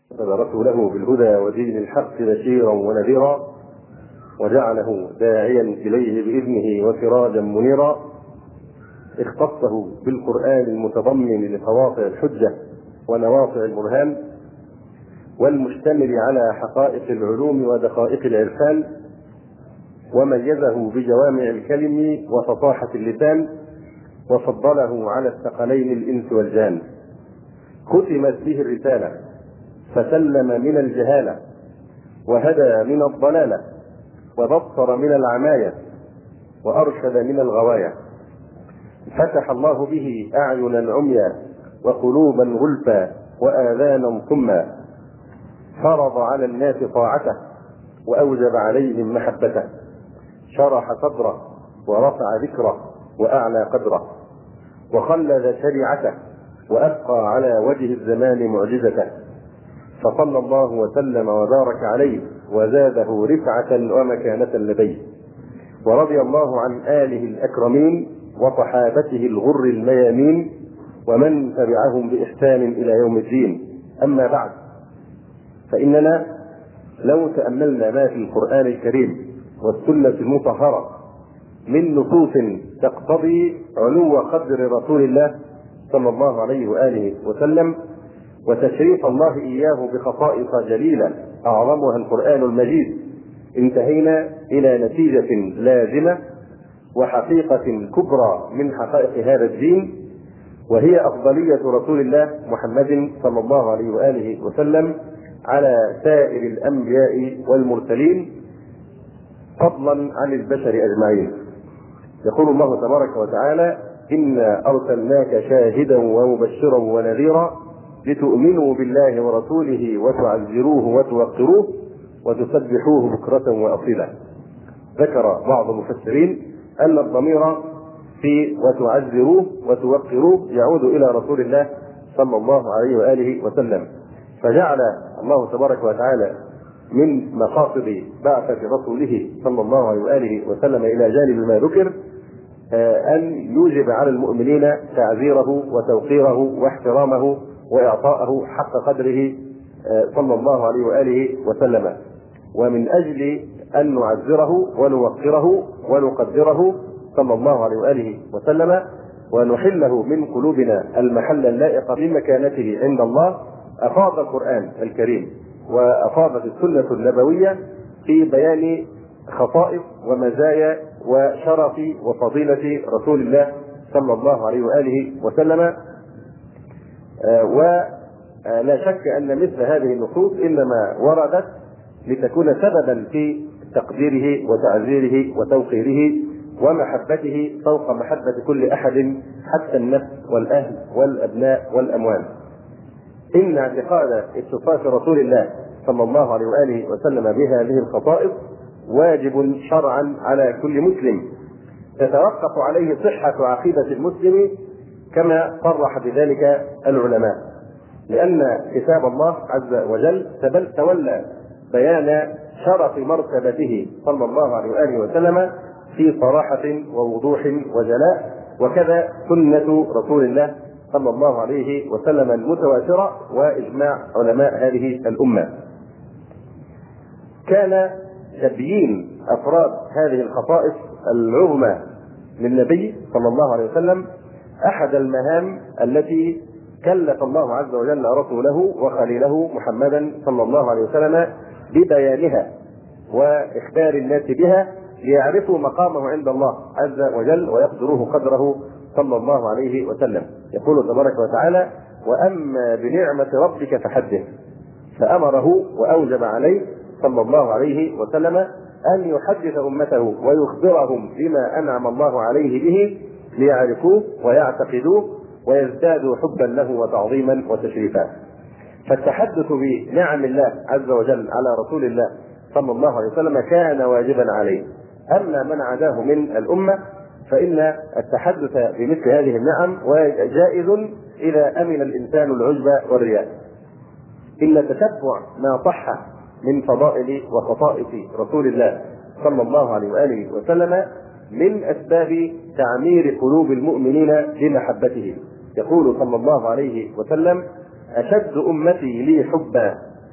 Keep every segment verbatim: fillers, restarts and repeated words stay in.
رسوله بالهدى ودين الحق بشيرا ونذيرا، وجعله داعيا إليه بإذنه وسراجا منيرا. اختصه بالقرآن المتضمن لقواطع الحجة ونواطع البرهان، والمشتمل على حقائق العلوم ودقائق العرفان، وميزه بجوامع الكلم وفصاحة اللسان، وفضله على الثقلين الإنس والجان. ختمت به الرسالة فسلم من الجهالة، وهدى من الضلالة، وبصر من العماية، وأرشد من الغواية. فتح الله به أعينا عميا وقلوبا غلفا وآذانا صما، فرض على الناس طاعته وأوجب عليهم محبته، شرح صدره ورفع ذكره وأعلى قدره، وخلد شريعته وأبقى على وجه الزمان معجزته. فصلى الله وسلم وبارك عليه وزاده رفعة ومكانة لديه. ورضي الله عن آله الأكرمين وصحابته الغر الميامين ومن تبعهم بإحسان إلى يوم الدين. أما بعد، فإننا لو تأملنا ما في القرآن الكريم والسنة المطهرة من نصوص تقتضي علو قدر رسول الله صلى الله عليه وآله وسلم وتشريف الله إياه بخصائص جليلة أعظمها القرآن المجيد، انتهينا إلى نتيجة لازمة وحقيقة كبرى من حقائق هذا الدين، وهي أفضلية رسول الله محمد صلى الله عليه وآله وسلم على سائر الأنبياء والمرسلين فضلا عن البشر أجمعين. يقول الله تبارك وتعالى: إنا أرسلناك شاهدا ومبشرا ونذيرا لتؤمنوا بالله ورسوله وتعزروه وتوقروه وتسبحوه بكرة وأصيلا. ذكر بعض المفسرين أن الضمير في وتعزروه وتوقروه يعود إلى رسول الله صلى الله عليه وآله وسلم، فجعل الله تبارك وتعالى من مقاصد بعثة رسوله صلى الله عليه وآله وسلم إلى جانب ما ذكر أن يوجب على المؤمنين تعزيره وتوقيره واحترامه وإعطاءه حق قدره صلى الله عليه وآله وسلم. ومن أجل أن نعزره ونوقره ونقدره صلى الله عليه وآله وسلم ونحله من قلوبنا المحل اللائق بمكانته عند الله، أفاض القرآن الكريم وأفاضت السنة النبوية في بيان خصائص ومزايا وشرف وفضيلة رسول الله صلى الله عليه وآله وسلم. ولا شك أن مثل هذه النصوص إنما وردت لتكون سببا في تقديره وتعزيره وتوقيره ومحبته فوق محبة كل أحد حتى النفس والأهل والأبناء والأموال. إن اعتقاد اتصاف رسول الله صلى الله عليه وآله وسلم بهذه الخصائص واجب شرعا على كل مسلم، تتوقف عليه صحة عقيدة المسلم كما صرح بذلك العلماء، لأن كتاب الله عز وجل تولى بيان شرف مرتبته صلى الله عليه وآله وسلم في صراحة ووضوح وجلاء، وكذا سنة رسول الله صلى الله عليه وسلم المتواترة وإجماع علماء هذه الأمة. كان تبيين أفراد هذه الخصائص العظمى للنبي صلى الله عليه وسلم أحد المهام التي كلف الله عز وجل رسوله وخليله محمدا صلى الله عليه وسلم ببيانها وإخبار الناس بها ليعرفوا مقامه عند الله عز وجل ويقدروه قدره صلى الله عليه وسلم. يقول تبارك وتعالى: وأما بنعمة ربك فحدث. فأمره وأوجب عليه صلى الله عليه وسلم أن يحدث أمته ويخبرهم بما أنعم الله عليه به ليعرفوه ويعتقدوه ويزدادوا حبا له وتعظيما وتشريفا. فالتحدث بنعم الله عز وجل على رسول الله صلى الله عليه وسلم كان واجبا عليه. أما من عداه من الأمة فإن التحدث بمثل هذه النعم جائز إذا أمن الإنسان العجب والرياء. إن تتبع ما صح من فضائل وخصائص رسول الله صلى الله عليه وآله وسلم من أسباب تعمير قلوب المؤمنين بمحبته. يقول صلى الله عليه وسلم: أشد أمتي لي حبا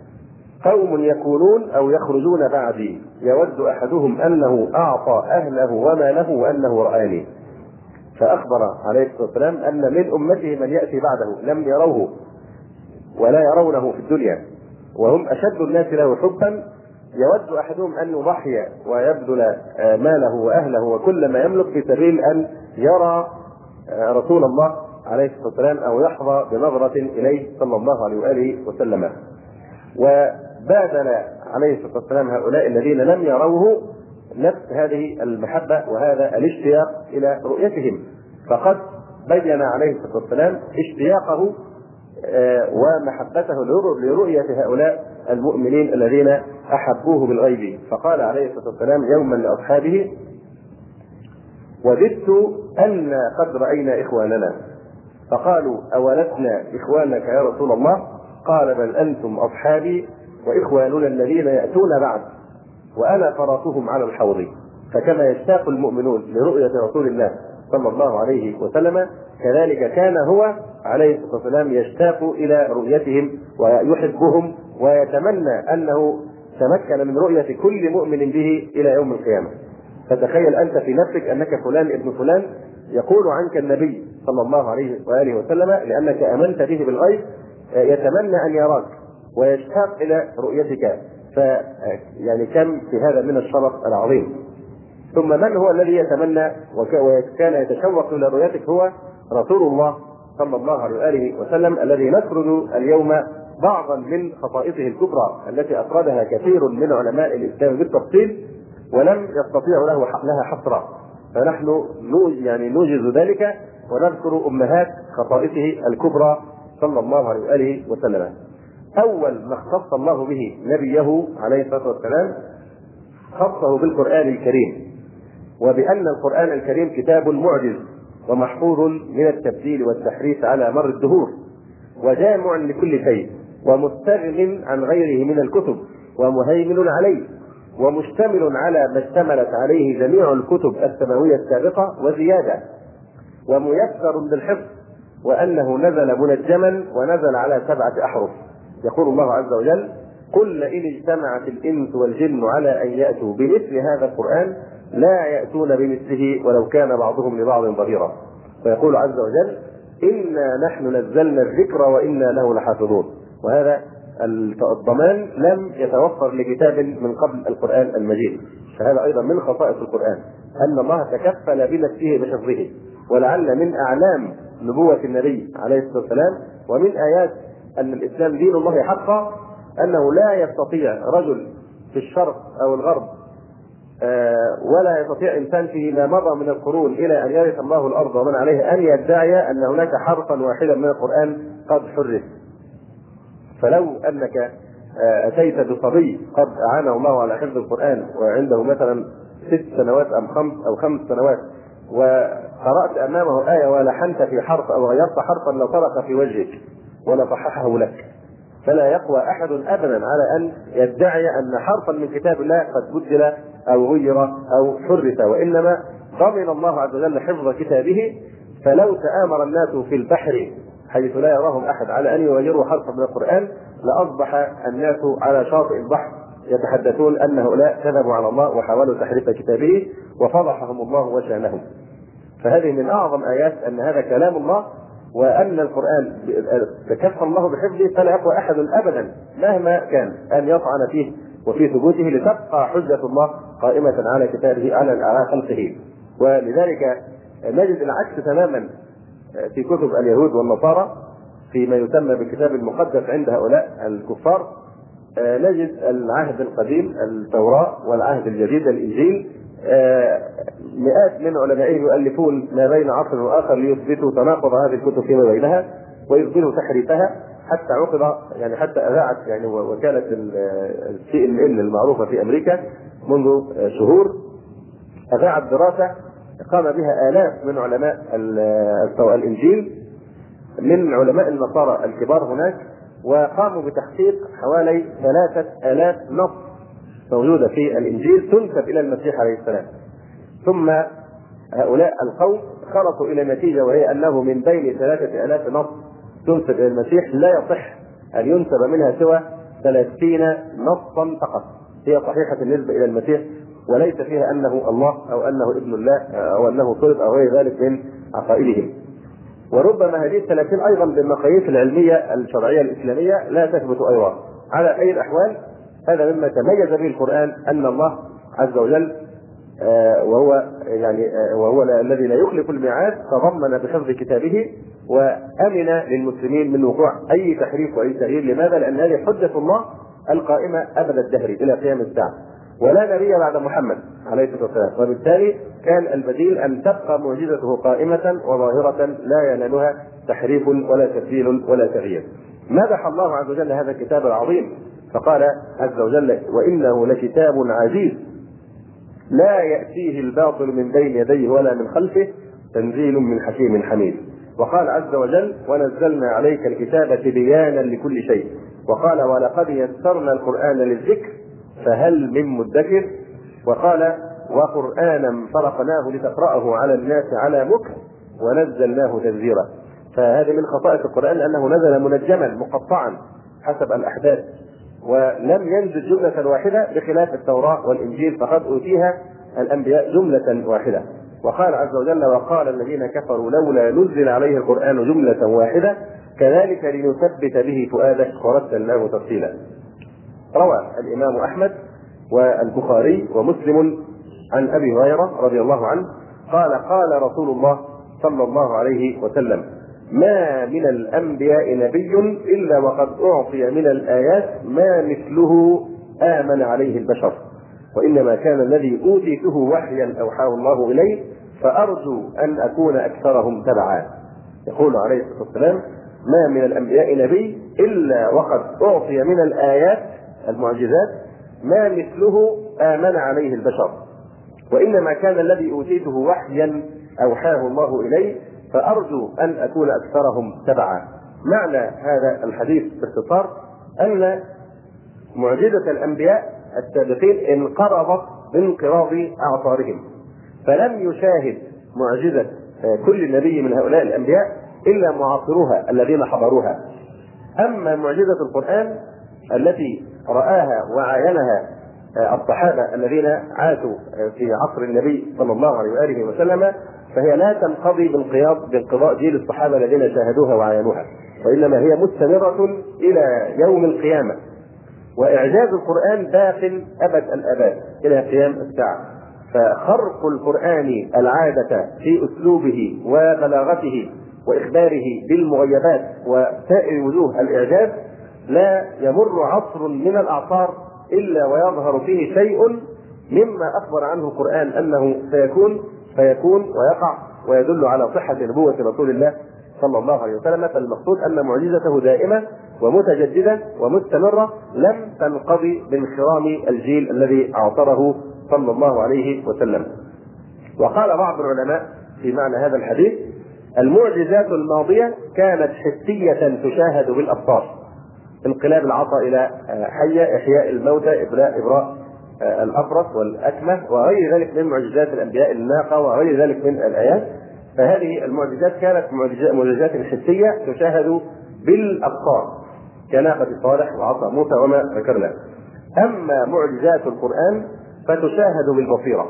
قوم يكونون أو يخرجون بعدي يود أحدهم أنه أعطى أهله وماله وأنه رآني. فأخبر عليه الصلاة والسلام أن من أمته من يأتي بعده لم يروه ولا يرونه في الدنيا، وهم أشد الناس له حبا. يود أحدهم أن يضحي ويبذل ماله وأهله وكل ما يملك في سبيل أن يرى رسول الله عليه الصلاة والسلام أو يحظى بنظرة إليه صلى الله عليه وآله وسلم. وبادل عليه الصلاة والسلام هؤلاء الذين لم يروه نفس هذه المحبة وهذا الاشتياق إلى رؤيتهم، فقد بين عليه الصلاة والسلام اشتياقه ومحبته لرؤية هؤلاء المؤمنين الذين أحبوه بالغيب. فقال عليه الصلاة والسلام يوما لأصحابه: وددت أن قد رأينا إخواننا. فقالوا: أولسنا إخوانك يا رسول الله؟ قال: بل أنتم أصحابي وإخواننا الذين يأتون بعد، وأنا فرطهم على الحوض. فكما يشتاق المؤمنون لرؤية رسول الله صلى الله عليه وسلم، كذلك كان هو عليه الصلاة والسلام يشتاق إلى رؤيتهم ويحبهم ويتمنى أنه تمكن من رؤية كل مؤمن به إلى يوم القيامة. فتخيل أنت في نفسك أنك فلان ابن فلان يقول عنك النبي صلى الله عليه وآله وسلم لأنك آمنت به بالغيب، يتمنى أن يراك ويشتاق إلى رؤيتك. ف يعني كم في هذا من الشرف العظيم. ثم من هو الذي يتمنى وكان يتشوق إلى رؤيتك؟ هو رسول الله صلى الله عليه وآله وسلم، الذي نسرد اليوم بعضا من خصائصه الكبرى التي أفردها كثير من علماء الإسلام بالتفصيل ولم يستطيعوا له لها حصرا، فنحن يعني نوجز ذلك ونذكر أمهات خصائصه الكبرى صلى الله عليه وآله وسلم. أول ما اختص الله به نبيه عليه الصلاة والسلام خصه بالقرآن الكريم، وبأن القرآن الكريم كتاب معجز ومحفوظ من التبديل والتحريف على مر الدهور، وجامع لكل شيء، ومستغن عن غيره من الكتب، ومهيمن عليه، ومشتمل على ما اشتملت عليه جميع الكتب السماوية السابقة وزيادة، وميسر بالحفظ، وأنه نزل منجما ونزل على سبعة أحرف. يقول الله عز وجل: قل لئن اجتمعت الإنس والجن على أن يأتوا بمثل هذا القرآن لا يأتون بمثله ولو كان بعضهم لبعض ظهيرا. ويقول عز وجل: إنا نحن نزلنا الذكر وإنا له لحافظون. وهذا الضمان لم يتوفر لكتاب من قبل القرآن المجيد. فهذا أيضا من خصائص القرآن أن الله تكفل بنفسه بحفظه. ولعل من أعلام نبوة النبي عليه الصلاة والسلام ومن آيات أن الإسلام دين الله حقا أنه لا يستطيع رجل في الشرق أو الغرب ولا يستطيع إنسان فيما مضى من القرون إلى أن يرث الله الأرض ومن عليها أن يدعي أن هناك حرفا واحدا من القرآن قد حرف. فلو أنك أتيت بصبي قد أعانه الله على حفظ القرآن وعنده مثلا ست سنوات أم خمس أو خمس سنوات وقرأت أمامه آية ولحنت في حرف أو غيرت حرفا لطرق في وجهك ولصححه لك، فلا يقوى أحد أبدا على أن يدعي أن حرفا من كتاب الله قد بدل أو غير أو حرف، وإنما ضمن الله عز وجل حفظ كتابه. فلو تآمر الناس في البحر حيث لا يراهم أحد على أن يغيروا حرفا من القرآن لأصبح الناس على شاطئ البحر يتحدثون أن هؤلاء كذبوا على الله وحاولوا تحريف كتابه وفضحهم الله وشانهم. فهذه من أعظم آيات أن هذا كلام الله وأن القرآن تكفل الله بحفظه، فلا يقوى أحد أبدا مهما كان أن يطعن فيه وفي ثبوته لتبقى حجة الله قائمة على كتابه على خلقه. ولذلك نجد العكس تماما في كتب اليهود والنصارى فيما يسمى بالكتاب المقدس عند هؤلاء الكفار. نجد العهد القديم التوراة والعهد الجديد الإنجيل مئات من علمائهم يؤلفون ما بين عصر وآخر ليثبتوا تناقض هذه الكتب فيما بينها ويثبتوا تحريفها، حتى عقد يعني حتى أذاعت يعني وكالة السي إن إن المعروفة في أمريكا منذ شهور أذاعت دراسة قام بها آلاف من علماء الإنجيل من علماء النصارى الكبار هناك، وقاموا بتحقيق حوالي ثلاثة آلاف نص موجودة في الإنجيل تنسب إلى المسيح عليه السلام. ثم هؤلاء القوم خلصوا إلى نتيجة وهي أنه من بين ثلاثة آلاف نص تنسب إلى المسيح لا يصح أن ينسب منها سوى ثلاثين نصا فقط، هي صحيحة بالنسبة إلى المسيح وليس فيها أنه الله أو أنه ابن الله أو أنه صلب أو غير ذلك من عقائدهم. وربما هذه الثلاثين أيضا بالمقاييس العلمية الشرعية الإسلامية لا تثبت أيضا. على أي الأحوال هذا مما تميز به القرآن، أن الله عز وجل آه وهو يعني آه وهو الذي لا يخلف الميعاد تضمن بحفظ كتابه وأمن للمسلمين من وقوع أي تحريف وأي تغيير. لماذا؟ لأن هذه حجة الله القائمة أبد الدهر إلى قيام الساعة، ولا نبي بعد محمد عليه الصلاة والسلام، وبالتالي كان البديل أن تبقى معجزته قائمة وظاهرة لا ينالها تحريف ولا تبديل ولا تغيير. مدح الله عز وجل هذا الكتاب العظيم فقال عز وجل: وإنه لكتاب عزيز لا يأتيه الباطل من بين يديه ولا من خلفه تنزيل من حكيم حميد. وقال عز وجل: ونزلنا عليك الكتاب تبيانا لكل شيء. وقال: ولقد يسرنا القرآن للذكر فهل من مدكر. وقال: وقرآنا فرقناه لتقرأه على الناس على مكر ونزلناه تنزيلا. فهذه من خصائص القرآن أنه نزل منجما مقطعا حسب الأحداث، ولم ينزل جملة واحدة بخلاف التوراة والإنجيل فقد أوتيها الأنبياء جملة واحدة. وقال عز وجل: وقال الذين كفروا لولا نزل عليه القرآن جملة واحدة كذلك لنثبت به فؤادك ورتلناه ترتيلا. روى الإمام أحمد والبخاري ومسلم عن أبي هريرة رضي الله عنه قال: قال رسول الله صلى الله عليه وسلم: ما من الأنبياء نبي إلا وقد أعطي من الآيات ما مثله آمن عليه البشر، وإنما كان الذي أوتيته وحيا أوحاه الله إليه فأرجو أن أكون أكثرهم تبعا. يقول عليه الصلاة والسلام: ما من الأنبياء نبي إلا وقد أعطي من الآيات المعجزات ما مثله آمن عليه البشر، وإنما كان الذي أوتيته وحيا أوحاه الله إليه فأرجو أن أكون أكثرهم تبعا. معنى هذا الحديث باختصار أن معجزة الأنبياء السابقين انقرضت بانقراض أعصارهم، فلم يشاهد معجزة كل نبي من هؤلاء الأنبياء إلا معاصروها الذين حضروها. أما معجزة القرآن التي رآها وعاينها الصحابة الذين عاشوا في عصر النبي صلى الله عليه وآله وسلم فهي لا تنقضي بانقضاء بانقضاء جيل الصحابة الذين شاهدوها وعاينوها، وإنما هي مستمرة إلى يوم القيامة. وإعجاز القرآن داخل أبد الآباد إلى قيام الساعة. فخرق القرآن العادة في أسلوبه وبلاغته وإخباره بالمغيبات وسائر وجوه الإعجاز لا يمر عصر من الأعصار إلا ويظهر فيه شيء مما أخبر عنه القرآن أنه سيكون فيكون ويقع، ويدل على صحة نبوة رسول الله صلى الله عليه وسلم. فالمقصود أن معجزته دائمة ومتجددة ومستمرة لم تنقضي بانخرام الجيل الذي أعصره صلى الله عليه وسلم. وقال بعض العلماء في معنى هذا الحديث: المعجزات الماضية كانت حسية تشاهد بالأبصار، انقلاب العصا إلى حية، إحياء الموتى، إبراء إبراء الأبرص والأكمه وغير ذلك من معجزات الأنبياء، الناقة وغير ذلك من الآيات. فهذه المعجزات كانت معجزات حسية تشاهد بالأبصار كناقة صالح وعصا موسى وما ذكرنا. أما معجزات القرآن فتشاهد بالبصيرة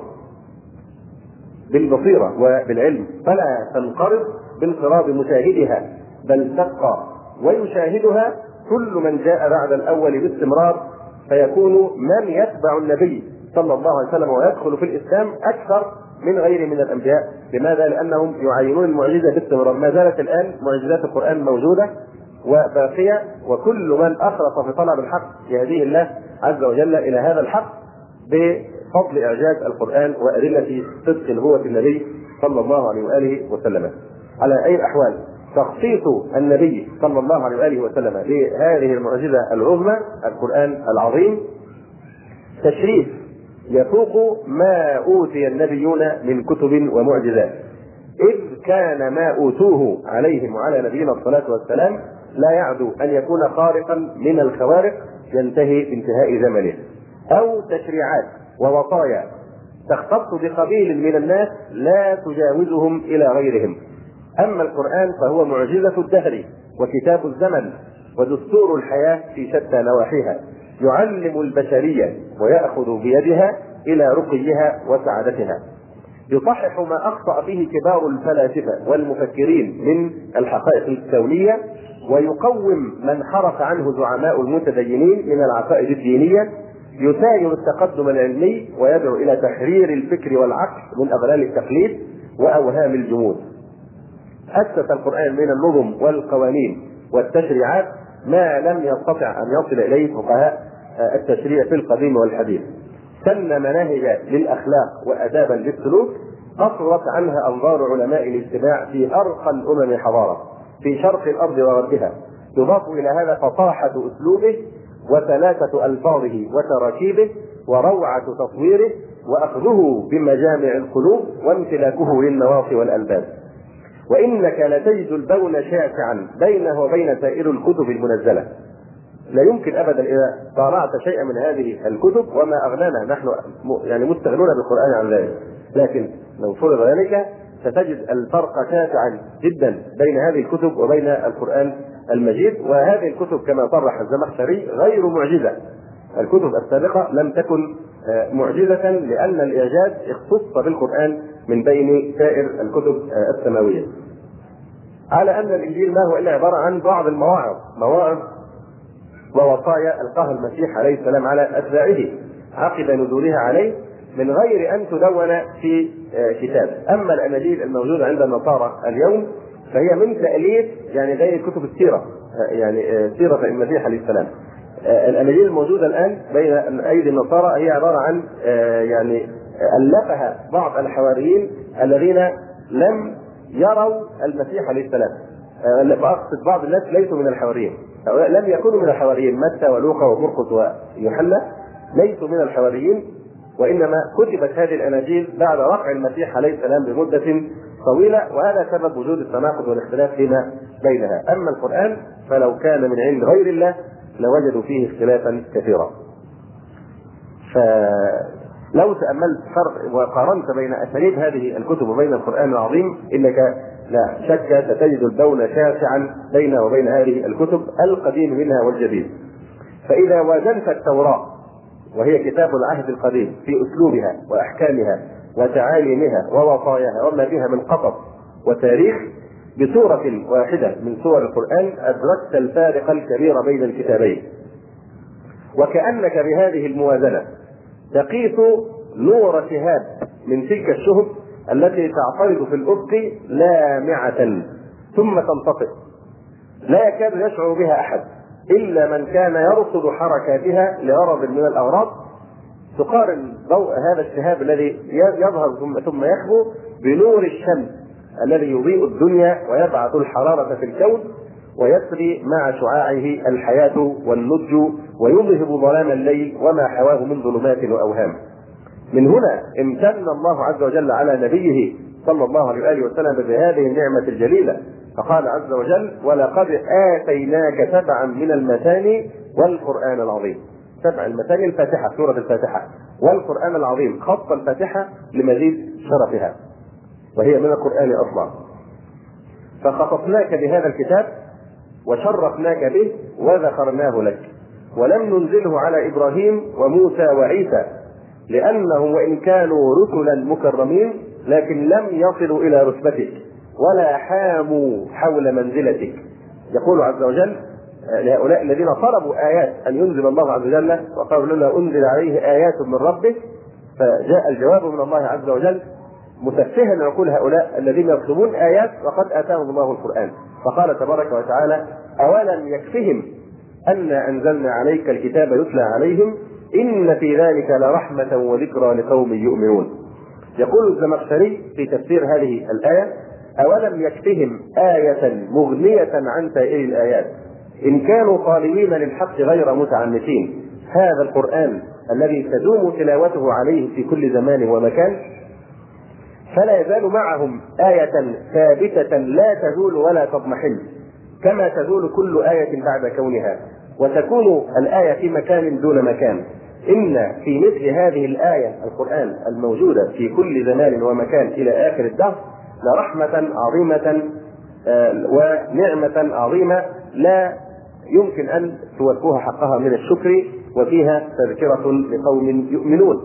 بالبصيرة وبالعلم، فلا تنقرض بانقراض مشاهدها بل تبقى ويشاهدها كل من جاء بعد الأول باستمرار، فيكون من يتبع النبي صلى الله عليه وسلم ويدخل في الإسلام أكثر من غيره من الأنبياء. لماذا؟ لأنهم يعينون المعجزة باستمرار. ما زالت الآن معجزات القرآن موجودة وباقية، وكل من أخلص في طلب الحق يهديه الله عز وجل إلى هذا الحق بفضل إعجاز القرآن وأدلة صدق نبوة النبي صلى الله عليه وآله وسلم. على أي الأحوال تخصيص النبي صلى الله عليه وآله وسلم بهذه المعجزة العظمى القرآن العظيم تشريف يفوق ما أوتي النبيون من كتب ومعجزات، إذ كان ما أوتوه عليهم وعلى نبينا الصلاة والسلام لا يعدو أن يكون خارقا من الخوارق ينتهي بانتهاء زمنه، أو تشريعات ووصايا تختص بقبيل من الناس لا تجاوزهم إلى غيرهم. أما القرآن فهو معجزة الدهر وكتاب الزمن، ودستور الحياة في شتى نواحيها، يعلم البشرية ويأخذ بيدها إلى رقيها وسعادتها، يصحح ما أخطأ فيه كبار الفلاسفة والمفكرين من الحقائق الكونية، ويقوم من حرف عنه زعماء المتدينين من العقائد الدينية، يساير التقدم العلمي ويدعو إلى تحرير الفكر والعقل من أغلال التقليد وأوهام الجمود. أسس القرآن من النظم والقوانين والتشريعات ما لم يستطع أن يصل إليه فقهاء التشريع في القديم والحديث. سن مناهج للأخلاق وأدابا للسلوك قصرت عنها أنظار علماء الاجتماع في أرقى الأمم حضارة في شرق الأرض وغربها. يضاف إلى هذا فصاحة أسلوبه وثلاثة ألفاظه وتراكيبه وروعة تصويره وأخذه بمجامع القلوب وامتلاكه للنواصي والألباب. وإنك لتجد البون شاسعا بينه وبين سائر الكتب المنزلة. لا يمكن أبدا إذا طالعت شيئا من هذه الكتب وما أغنانا نحن يعني مستغنون بالقرآن عن ذلك، لكن لو فرض ذلك ستجد الفرق شاسعا جدا بين هذه الكتب وبين القرآن المجيد. وهذه الكتب كما صرح الزمخشري غير معجزة. الكتب السابقة لم تكن معجزة لأن الإعجاز اختص بالقرآن من بين سائر الكتب السماوية. على أن الإنجيل ما هو إلا عبارة عن بعض المواعظ مواعظ ووصايا ألقاها المسيح عليه السلام على أتباعه عقب نزولها عليه من غير أن تدون في كتاب. أما الأناجيل الموجودة عند النصارى اليوم فهي من تأليف يعني زي كتب السيرة، يعني سيرة المسيح عليه السلام. الأناجيل الموجودة الآن بين أيدي النصارى هي عبارة عن يعني ألفها بعض الحواريين الذين لم يروا المسيح عليه السلام. أقصد بعض الناس ليسوا من الحواريين، لم يكونوا من الحواريين، متى ولوقا ومرقس ويوحنا ليسوا من الحواريين، وإنما كتبت هذه الأناجيل بعد رفع المسيح عليه السلام بمدة طويلة، وهذا سبب وجود التناقض والاختلاف فيما بينها. أما القرآن فلو كان من عند غير الله لوجدوا فيه اختلافا كثيرا. فلو تأملت فرق وقارنت بين أساليب هذه الكتب وبين القرآن العظيم إنك لا شك ستجد البون شاسعا بين وبين هذه الكتب القديم منها والجديد. فإذا وازنت التوراة وهي كتاب العهد القديم في أسلوبها وأحكامها وتعاليمها ووصاياها وما فيها من قصص وتاريخ بصورة واحدة من صور القرآن أدركت الفارق الكبير بين الكتابين. وكأنك بهذه الموازنة تقيس نور شهاب من تلك الشهب التي تعترض في الأفق لامعة ثم تنطفئ لا يكاد يشعر بها أحد إلا من كان يرصد حركاتها لغرض من الأغراض. تقارن ضوء هذا الشهاب الذي يظهر ثم يخبو بنور الشمس الذي يضيء الدنيا ويبعث الحرارة في الكون ويسري مع شعاعه الحياة والنضج ويذهب ظلام الليل وما حواه من ظلمات وأوهام. من هنا امتن الله عز وجل على نبيه صلى الله عليه وآله وسلم بهذه النعمة الجليلة، فقال عز وجل: ولقد آتيناك سبعا من المثاني والقرآن العظيم. سبع المثاني الفاتحة، سورة الفاتحة، والقرآن العظيم خط الفاتحة لمزيد شرفها وهي من القرآن أصلا. فخصصناك بهذا الكتاب وشرفناك به وذكرناه لك، ولم ننزله على إبراهيم وموسى وعيسى لأنهم وإن كانوا رسلا مكرمين لكن لم يصلوا إلى رتبتك ولا حاموا حول منزلتك. يقول عز وجل لهؤلاء الذين طلبوا آيات أن ينزل الله عز وجل وقالوا لنا أنزل عليه آيات من ربه، فجاء الجواب من الله عز وجل مسفها عقول هؤلاء الذين يطلبون آيات وقد آتاهم الله القرآن. فقال تبارك وتعالى: أولم يكفهم أن أنزلنا عليك الكتاب يتلى عليهم إن في ذلك لرحمة وذكرى لقوم يؤمنون. يقول الزمخشري في تفسير هذه الآية: أولم يكفهم آية مغنية عن سائر الآيات إن كانوا طالبين للحق غير متعنتين. هذا القرآن الذي تدوم تلاوته عليه في كل زمان ومكان فلا يزال معهم آية ثابتة لا تزول ولا تضمحل كما تزول كل آية بعد كونها، وتكون الآية في مكان دون مكان. إن في مثل هذه الآية القرآن الموجودة في كل زمان ومكان إلى آخر الدهر لرحمة عظيمة ونعمة عظيمة لا يمكن أن توفوها حقها من الشكر، وفيها تذكرة لقوم يؤمنون.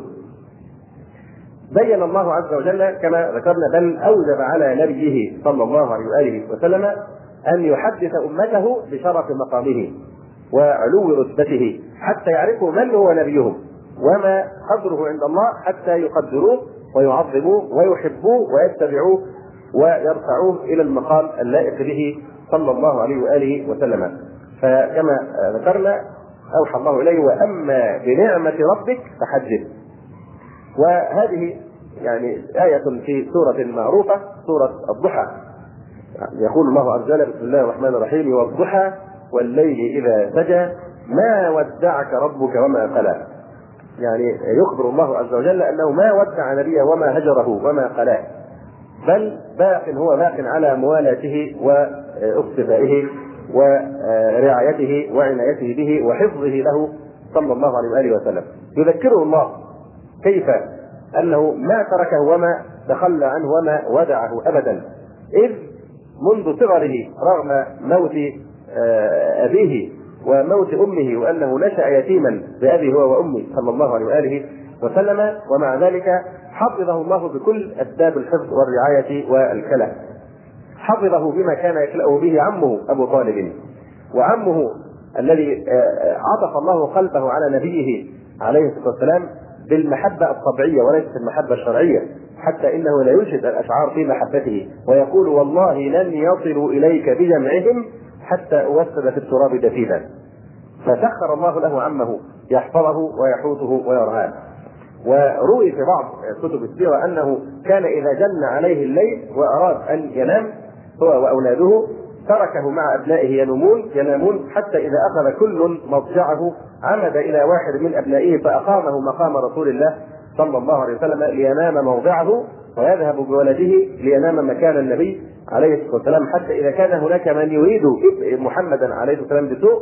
بين الله عز وجل كما ذكرنا بل أوجب على نبيه صلى الله عليه وآله وسلم أن يحدث أمته بشرف مقامه وعلو رتبته حتى يعرفوا من هو نبيهم وما قدره عند الله، حتى يقدروه ويعظموه ويحبوه ويتبعوه ويرفعوه إلى المقام اللائق به صلى الله عليه وآله وسلم. فكما ذكرنا أوحى الله إليه وأما بنعمة ربك فحدث. وهذه يعني آية في سورة معروفة، سورة الضحى. يقول الله عز وجل بسم الله الرحمن الرحيم والضحى والليل إذا سجى ما ودعك ربك وما قلى. يعني يخبر الله عز وجل أنه ما ودع نبيه وما هجره وما قلاه، بل باق هو باق على موالاته واصطفائه ورعايته وعنايته به وحفظه له صلى الله عليه وآله وسلم. يذكره الله كيف أنه ما تركه وما تخلى عنه وما ودعه أبدا، إذ منذ صغره رغم موت أبيه وموت أمه وأنه نشأ يتيما بأبيه هو وأمه صلى الله عليه وآله وسلم، ومع ذلك حفظه الله بكل أسباب الحفظ والرعاية والكلى. حفظه بما كان يكلأه به عمه أبو طالب، وعمه الذي عطف الله قلبه على نبيه عليه الصلاة والسلام بالمحبة الطبيعية وليست المحبة الشرعية، حتى إنه لا ينشد الأشعار في محبته ويقول والله لن يصلوا إليك بجمعهم حتى أوسد في التراب دفينا. فسخر الله له عمه يحفظه ويحوطه ويرهاه. وروي في بعض كتب السيرة أنه كان إذا جن عليه الليل وأراد أن ينام هو وأولاده تركه مع أبنائه ينامون ينامون حتى إذا أخذ كل مضجعه عمد إلى واحد من أبنائه فأقامه مقام رسول الله صلى الله عليه وسلم لينام موضعه، ويذهب بولده لينام مكان النبي عليه الصلاة والسلام، حتى إذا كان هناك من يريد محمدا عليه الصلاة والسلام بسوء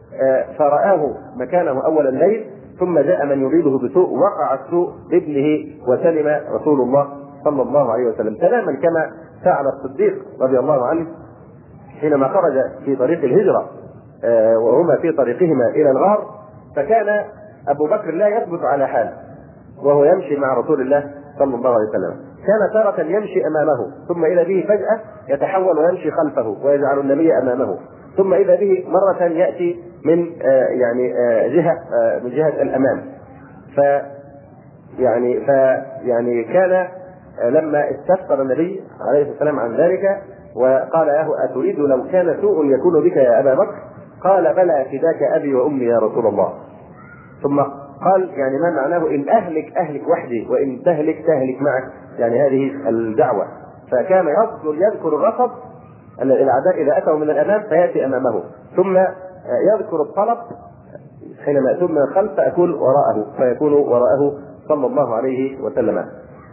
فرآه مكانه أول الليل، ثم جاء من يريده بسوء وقع السوء بابنه وسلم رسول الله صلى الله عليه وسلم تماما كما فعل الصديق رضي الله عنه حينما خرج في طريق الهجرة وهما في طريقهما إلى الغار، فكان أبو بكر لا يثبت على حال وهو يمشي مع رسول الله صلى الله عليه وسلم، كان تارة يمشي أمامه ثم إذا به فجأة يتحول ويمشي خلفه ويجعل النبي أمامه، ثم إذا به مرة يأتي من آه يعني آه جهة آه من جهة الأمام. ف يعني ف يعني كان آه لما استفسر النبي عليه الصلاة والسلام عن ذلك وقال له أتريد لو كان سوء يكون بك يا أبا بكر؟ قال بلى فداك أبي وأمي يا رسول الله. ثم قال يعني ما معناه إن أهلك أهلك وحدي وإن تهلك تهلك معك، يعني هذه الدعوة. فكان يذكر يذكر الرصد الأعداء إذا أتوا من الأمام فيأتي أمامه، ثم يذكر الطلب حينما يأتون من الخلف فأكون وراءه فيكون وراءه صلى الله عليه وسلم.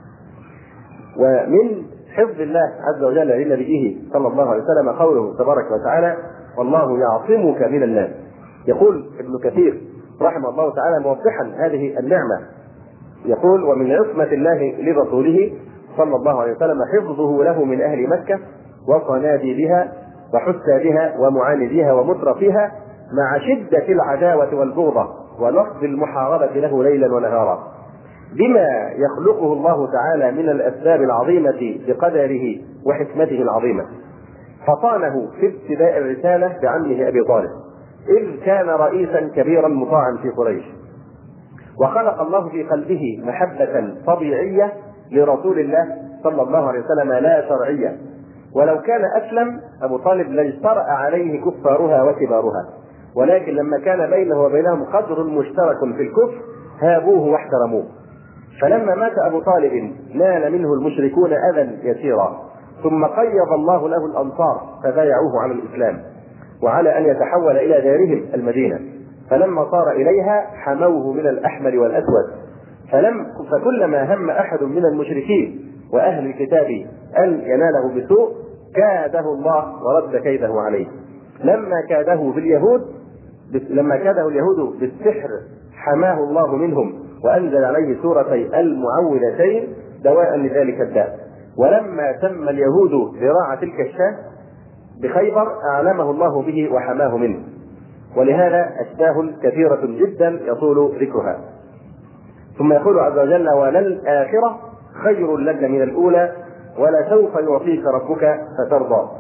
ومن حفظ الله عز وجل لنبيه صلى الله عليه وسلم قوله تبارك وتعالى والله يعصمك من الناس. يقول ابن كثير رحمه الله تعالى موضحا هذه النعمة، يقول ومن عصمة الله لرسوله صلى الله عليه وسلم حفظه له من أهل مكة وصناديدها وحسادها ومعانديها ومترفيها مع شدة العداوة والبغضة ولفظ المحاربة له ليلا ونهارا، بما يخلقه الله تعالى من الأسباب العظيمة بقدره وحكمته العظيمة. فصانه في ابتداء الرسالة بعمه أبي طالب إذ كان رئيسا كبيرا مطاعا في قريش، وخلق الله في قلبه محبة طبيعية لرسول الله صلى الله عليه وسلم لا شرعية، ولو كان أسلم أبو طالب لاجترأ عليه كفارها وكبارها، ولكن لما كان بينه وبينهم قدر مشترك في الكفر هابوه واحترموه. فلما مات أبو طالب نال منه المشركون أذى يسيرا، ثم قيض الله له الأنصار فبايعوه على الإسلام وعلى أن يتحول إلى دارهم المدينة، فلما صار إليها حموه من الأحمر والأسود، فلم فكلما هم أحد من المشركين وأهل الكتاب أن يناله بسوء كاده الله ورد كيده عليه. لما كاده باليهود لما كاده اليهود بالسحر حماه الله منهم وأنزل عليه سورتي المعوذتين دواء لذلك الداء. ولما تم اليهود ذراع تلك الشاة بخيبر أعلمه الله به وحماه منه. ولهذا أشباه كثيرة جدا يطول ذكرها. ثم يقول عز وجل: وللآخرة خير لك من الأولى ولسوف يعطيك ربك فترضى.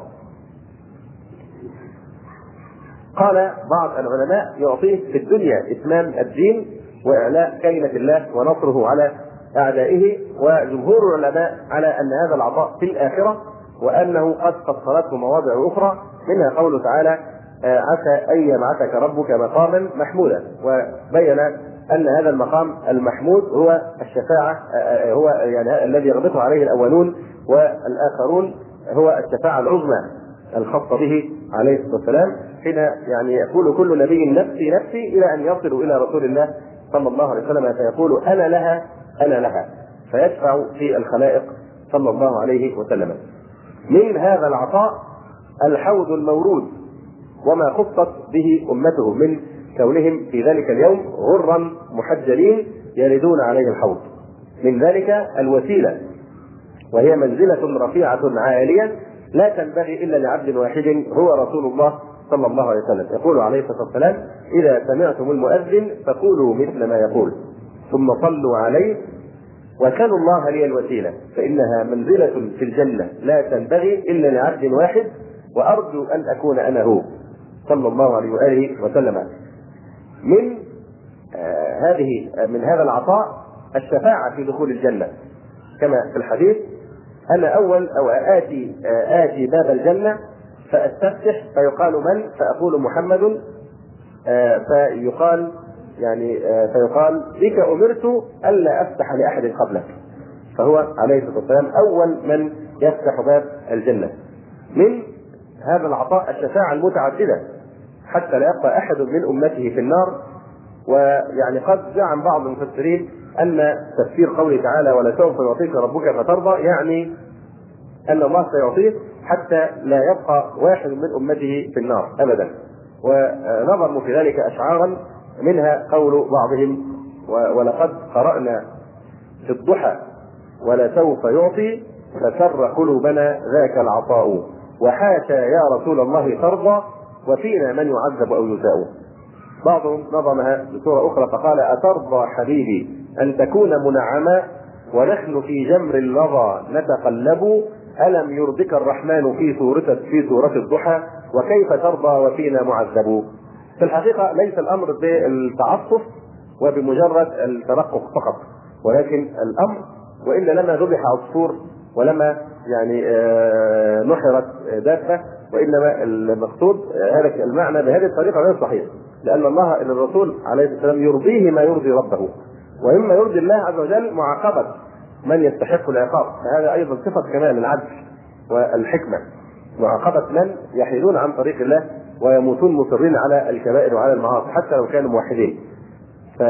قال بعض العلماء: يعطيه في الدنيا إتمام الدين وإعلاء كلمة الله ونصره على أعدائه، وجمهور العلماء على أن هذا العطاء في الآخرة، وأنه قد فصلته مواضع أخرى، منها قوله تعالى: عسى أن يبعثك ربك مقاما محمودا، وبين أن هذا المقام المحمود هو الشفاعة، هو يعني الذي يغبطه عليه الأولون والآخرون، هو الشفاعة العظمى الخاصة به عليه الصلاة والسلام، حين يعني يقول كل نبي نفسي نفسي إلى أن يصل إلى رسول الله صلى الله عليه وسلم فيقول: أنا لها أنا لها، فيشفع في الخلائق صلى الله عليه وسلم. من هذا العطاء الحوض المورود، وما خصت به أمته من كونهم في ذلك اليوم غرا محجلين يردون عليه الحوض. من ذلك الوسيلة، وهي منزلة رفيعة عالية لا تنبغي إلا لعبد واحد هو رسول الله صلى الله عليه وسلم. يقول عليه الصلاة والسلام: إذا سمعتم المؤذن فقولوا مثل ما يقول ثم صلوا عليه وكانوا الله لي الوسيلة، فإنها منزلة في الجنة لا تنبغي إلا لعبد واحد، وأرجو أن أكون أنا هو صلى الله عليه وآله وسلم. من آه هذه من هذا العطاء الشفاعة في دخول الجنة، كما في الحديث: أنا أول أو آتي آه آتي باب الجنة فأستفتح فيقال من؟ فأقول محمد، آه فيقال يعني آه فيقال بك أمرت ألا أفتح لأحد قبلك، فهو عليه الصلاة والسلام أول من يفتح باب الجنة. من هذا العطاء الشفاعة المتعددة حتى لا يبقى أحد من أمته في النار. ويعني قد زعم بعض المفسرين أن تفسير قوله تعالى: ولسوف يعطيك ربك فترضى، يعني أن الله سيعطيه حتى لا يبقى واحد من أمته في النار أبدا. ونظموا في ذلك أشعارا، منها قول بعضهم: ولقد قرأنا في الضحى ولسوف يعطي فسر قلوبنا ذاك العطاء، وحاشا يا رسول الله ترضى وفينا من يعذب أو يساء. بعضهم نظمها بصورة أخرى فقال: أترضى حبيبي أن تكون منعما ونحن في جمر اللظى نتقلب، ألم يرضك الرحمن في سورة في سورة الضحى وكيف ترضى وفينا معذب. في الحقيقة ليس الأمر بالتعصف وبمجرد الترقق فقط، ولكن الأمر وإلا لما ذبح عصفور ولما يعني نحرت دابة، وإنما المقصود هذا المعنى بهذه الطريقة غير صحيح، لأن الله إن الرسول عليه الصلاة والسلام يرضيه ما يرضي ربه، وإما يرضي الله عز وجل معاقبة من يستحق العقاب، فهذا أيضا صفة كمال العدل والحكمة، معاقبة من يحيدون عن طريق الله ويموتون مصرين على الكبائر وعلى المعاصي حتى لو كانوا موحدين. ف...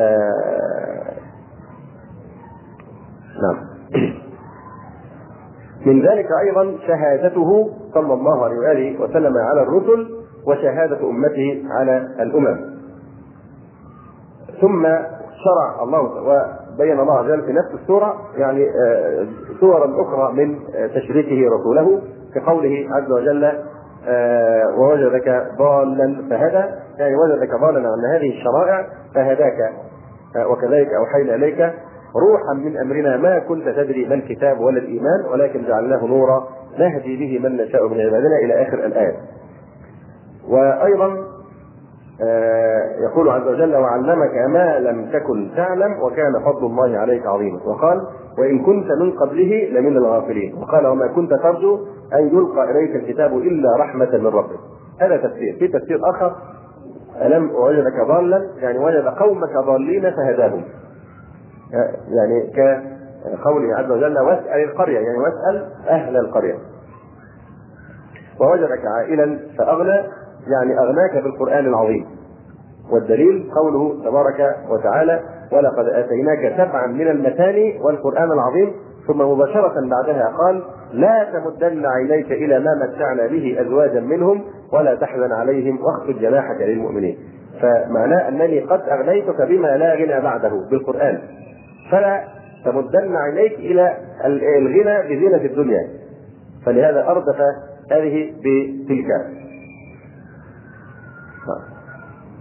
نعم. من ذلك أيضا شهادته صلى الله عليه وآله وسلم على الرسل وشهادة أمته على الأمم. ثم شرع الله وبين الله عز وجل في نفس السورة يعني سورا أخرى من تشريكه رسوله كقوله عز وجل: ووجدك ضالا فهدى، يعني وجدك ضالا عن هذه الشرائع فهداك، وكذلك أوحينا إليك روحا من أمرنا ما كنت تدري ما الكتاب ولا الإيمان ولكن جعلناه نورا نهدي به من نشاء من عبادنا إلى آخر الآية. وأيضا يقول عز وجل: وعلمك ما لم تكن تعلم وكان فضل الله عليك عظيما، وقال: وإن كنت من قبله لمن الغافلين، وقال: وما كنت ترجو أن يلقى إليك الكتاب إلا رحمة من ربك. هذا تفسير. في تفسير آخر: ألم وجدك ضالا، يعني وجد قومك ضالين فهداهم، يعني كقوله عز وجل: واسأل القرية، يعني واسأل أهل القرية. ووجدك عائلا فأغنى، يعني أغناك بالقرآن العظيم. والدليل قوله تبارك وتعالى: ولقد آتيناك سبعا من المثاني والقرآن العظيم، ثم مباشرة بعدها قال: لا تمدن عينيك إلى ما متعنا به أزواجا منهم ولا تحزن عليهم واخفض جناحك للمؤمنين. فمعناه أنني قد أغنيتك بما لا غنى بعده بالقرآن، فلا تمدن عينيك إلى الغنى بزينة الدنيا، فلهذا أردف هذه بتلك.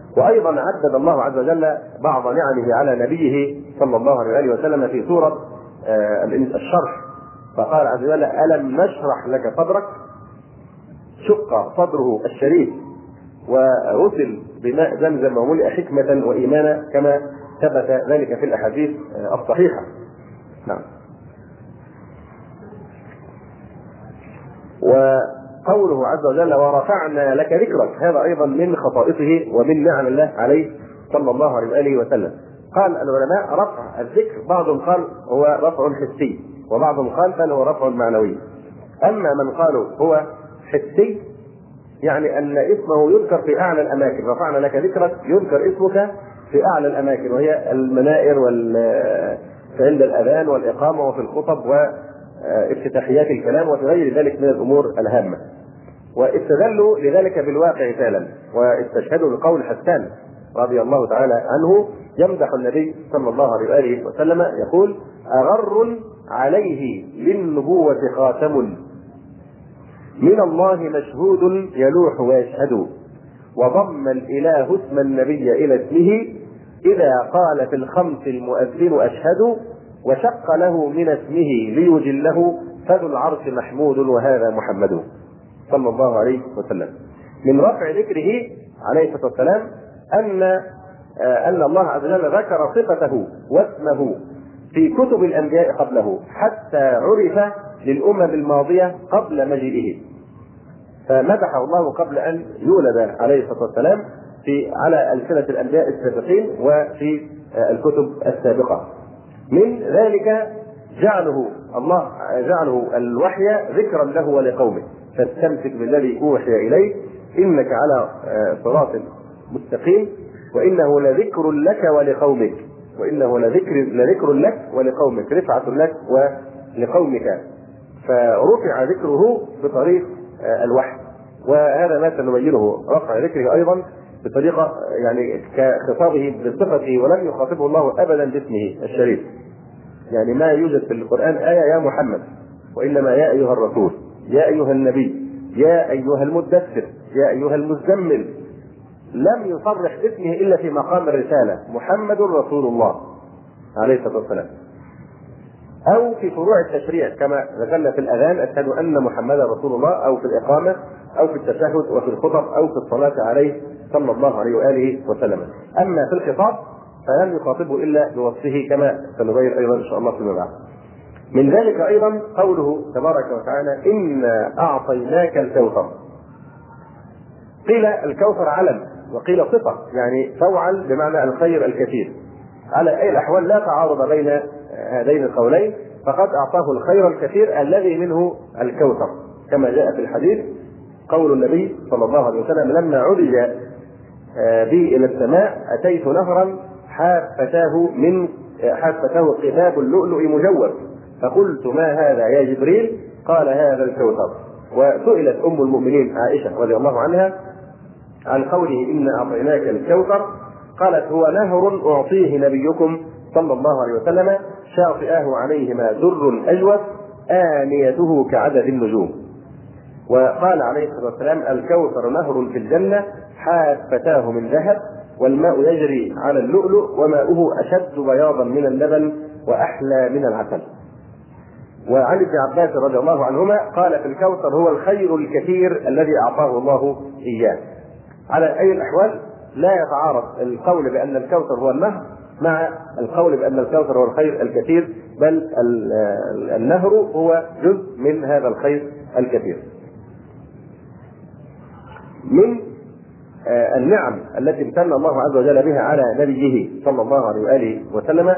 وأيضا عدد الله عز وجل بعض نعمه على نبيه صلى الله عليه وسلم في سورة الشرح، فقال عز وجل: ألم نشرح لك صدرك. شق صدره الشريف ورسل بماء زمزم وملئ حكمة وإيمانا كما ثبت ذلك في الأحاديث الصحيحة. نعم. وقوله عز وجل: ورفعنا لك ذكرك، هذا أيضا من خصائصه ومن نعم الله عليه صلى الله عليه وآله وسلم. قال العلماء: رفع الذكر بعضهم قال هو رفع حسي، وبعضهم قال بل هو رفع معنوي. أما من قالوا هو حسي يعني أن اسمه يذكر في أعلى الأماكن، رفعنا لك ذكرك يذكر اسمك في أعلى الأماكن، وهي المنائر عند الأذان والإقامة وفي الخطب وافتتاحيات الكلام وفي غير ذلك من الأمور الهامة. واستدلوا لذلك بالواقع فعلا، واستشهدوا بقول حسان رضي الله تعالى عنه يمدح النبي صلى الله عليه وسلم يقول: أغر عليه للنبوة خاتم، من الله مشهود يلوح ويشهد، وضم الإله اسم النبي إلى اسمه، إذا قال في الخمس المؤذن أشهد، وشق له من اسمه ليجله، فذو العرش محمود وهذا محمد صلى الله عليه وسلم. من رفع ذكره عليه الصلاة والسلام أن أن الله عز وجل ذكر صفته واسمه في كتب الأنبياء قبله حتى عرف للأمم الماضية قبل مجيئه، فمدحه الله قبل أن يولد عليه الصلاة والسلام في على ألسنة الأنبياء السابقين وفي الكتب السابقة. من ذلك جعله الله جعله الوحي ذكرا له ولقومه، فاستمسك بالذي أوحي إليك إنك على صراط مستقيم وإنه لذكر لك ولقومك، وإنه لذكر لذكر لك ولقومك، رفعة لك ولقومك، فرفع ذكره بطريق الوحي. وهذا ما سنبينه، رفع ذكره أيضا بطريقة يعني كخطابه بصفته، ولم يخاطبه الله أبدا باسمه الشريف، يعني ما يوجد في القرآن آية يا محمد، وإنما يا أيها الرسول، يا أيها النبي، يا أيها المدثر، يا أيها المزمل. لم يصرح باسمه إلا في مقام الرسالة: محمد رسول الله عليه الصلاة والسلام، أو في فروع التشريع كما ذكرنا في الأذان: أشهد أن محمدا رسول الله، أو في الإقامة، أو في التشهد، وفي الخطب، أو في الصلاة عليه صلى الله عليه وآله وسلم. أما في الخطاب فلم يخاطبه إلا بوصفه كما سنبين أيضا إن شاء الله فيما بعد. من ذلك أيضا قوله تبارك وتعالى: إنا أعطيناك الكوثر. قيل الكوثر علم، وقيل صفة، يعني فوعل بمعنى الخير الكثير. على أي الأحوال لا تعارض بين هذين القولين، فقد أعطاه الخير الكثير الذي منه الكوثر، كما جاء في الحديث قول النبي صلى الله عليه وسلم: لما عرج بي إلى السماء أتيت نهرا حافتاه من حافتاه قباب اللؤلؤ مجوف، فقلت: ما هذا يا جبريل؟ قال: هذا الكوثر. وسئلت أم المؤمنين عائشة رضي الله عنها عن قوله: إنا أعطيناك الكوثر، قالت: هو نهر أعطيه نبيكم صلى الله عليه وسلم، شاطئاه عليهما در أجوف، آنيته كعدد النجوم. وقال عليه الصلاة والسلام: الكوثر نهر في الجنة حافتاه من ذهب، والماء يجري على اللؤلؤ، وماؤه أشد بياضا من اللبن وأحلى من العسل. وعن ابن عباس رضي الله عنهما قال: في الكوثر هو الخير الكثير الذي أعطاه الله إياه. على أي الأحوال لا يتعارض القول بأن الكوثر هو النهر مع القول بأن الكوثر هو الخير الكثير، بل النهر هو جزء من هذا الخير الكثير. من النعم التي امتن الله عز وجل بها على نبيه صلى الله عليه وآله وسلم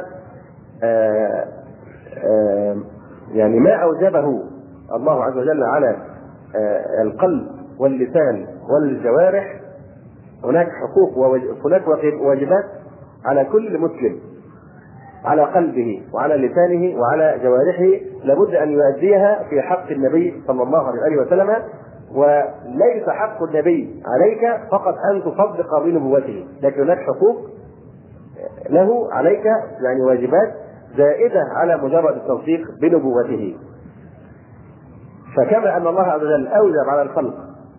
يعني ما أوجبه الله عز وجل على القلب واللسان والجوارح. هناك حقوق وهناك واجبات على كل مسلم، على قلبه وعلى لسانه وعلى جوارحه، لابد أن يؤديها في حق النبي صلى الله عليه وسلم. وليس حق النبي عليك فقط أن تصدق بنبوته، لكن هناك حقوق له عليك، يعني واجبات زائدة على مجرد التصديق بنبوته. فكما أن الله عز وجل أوجب على الخلق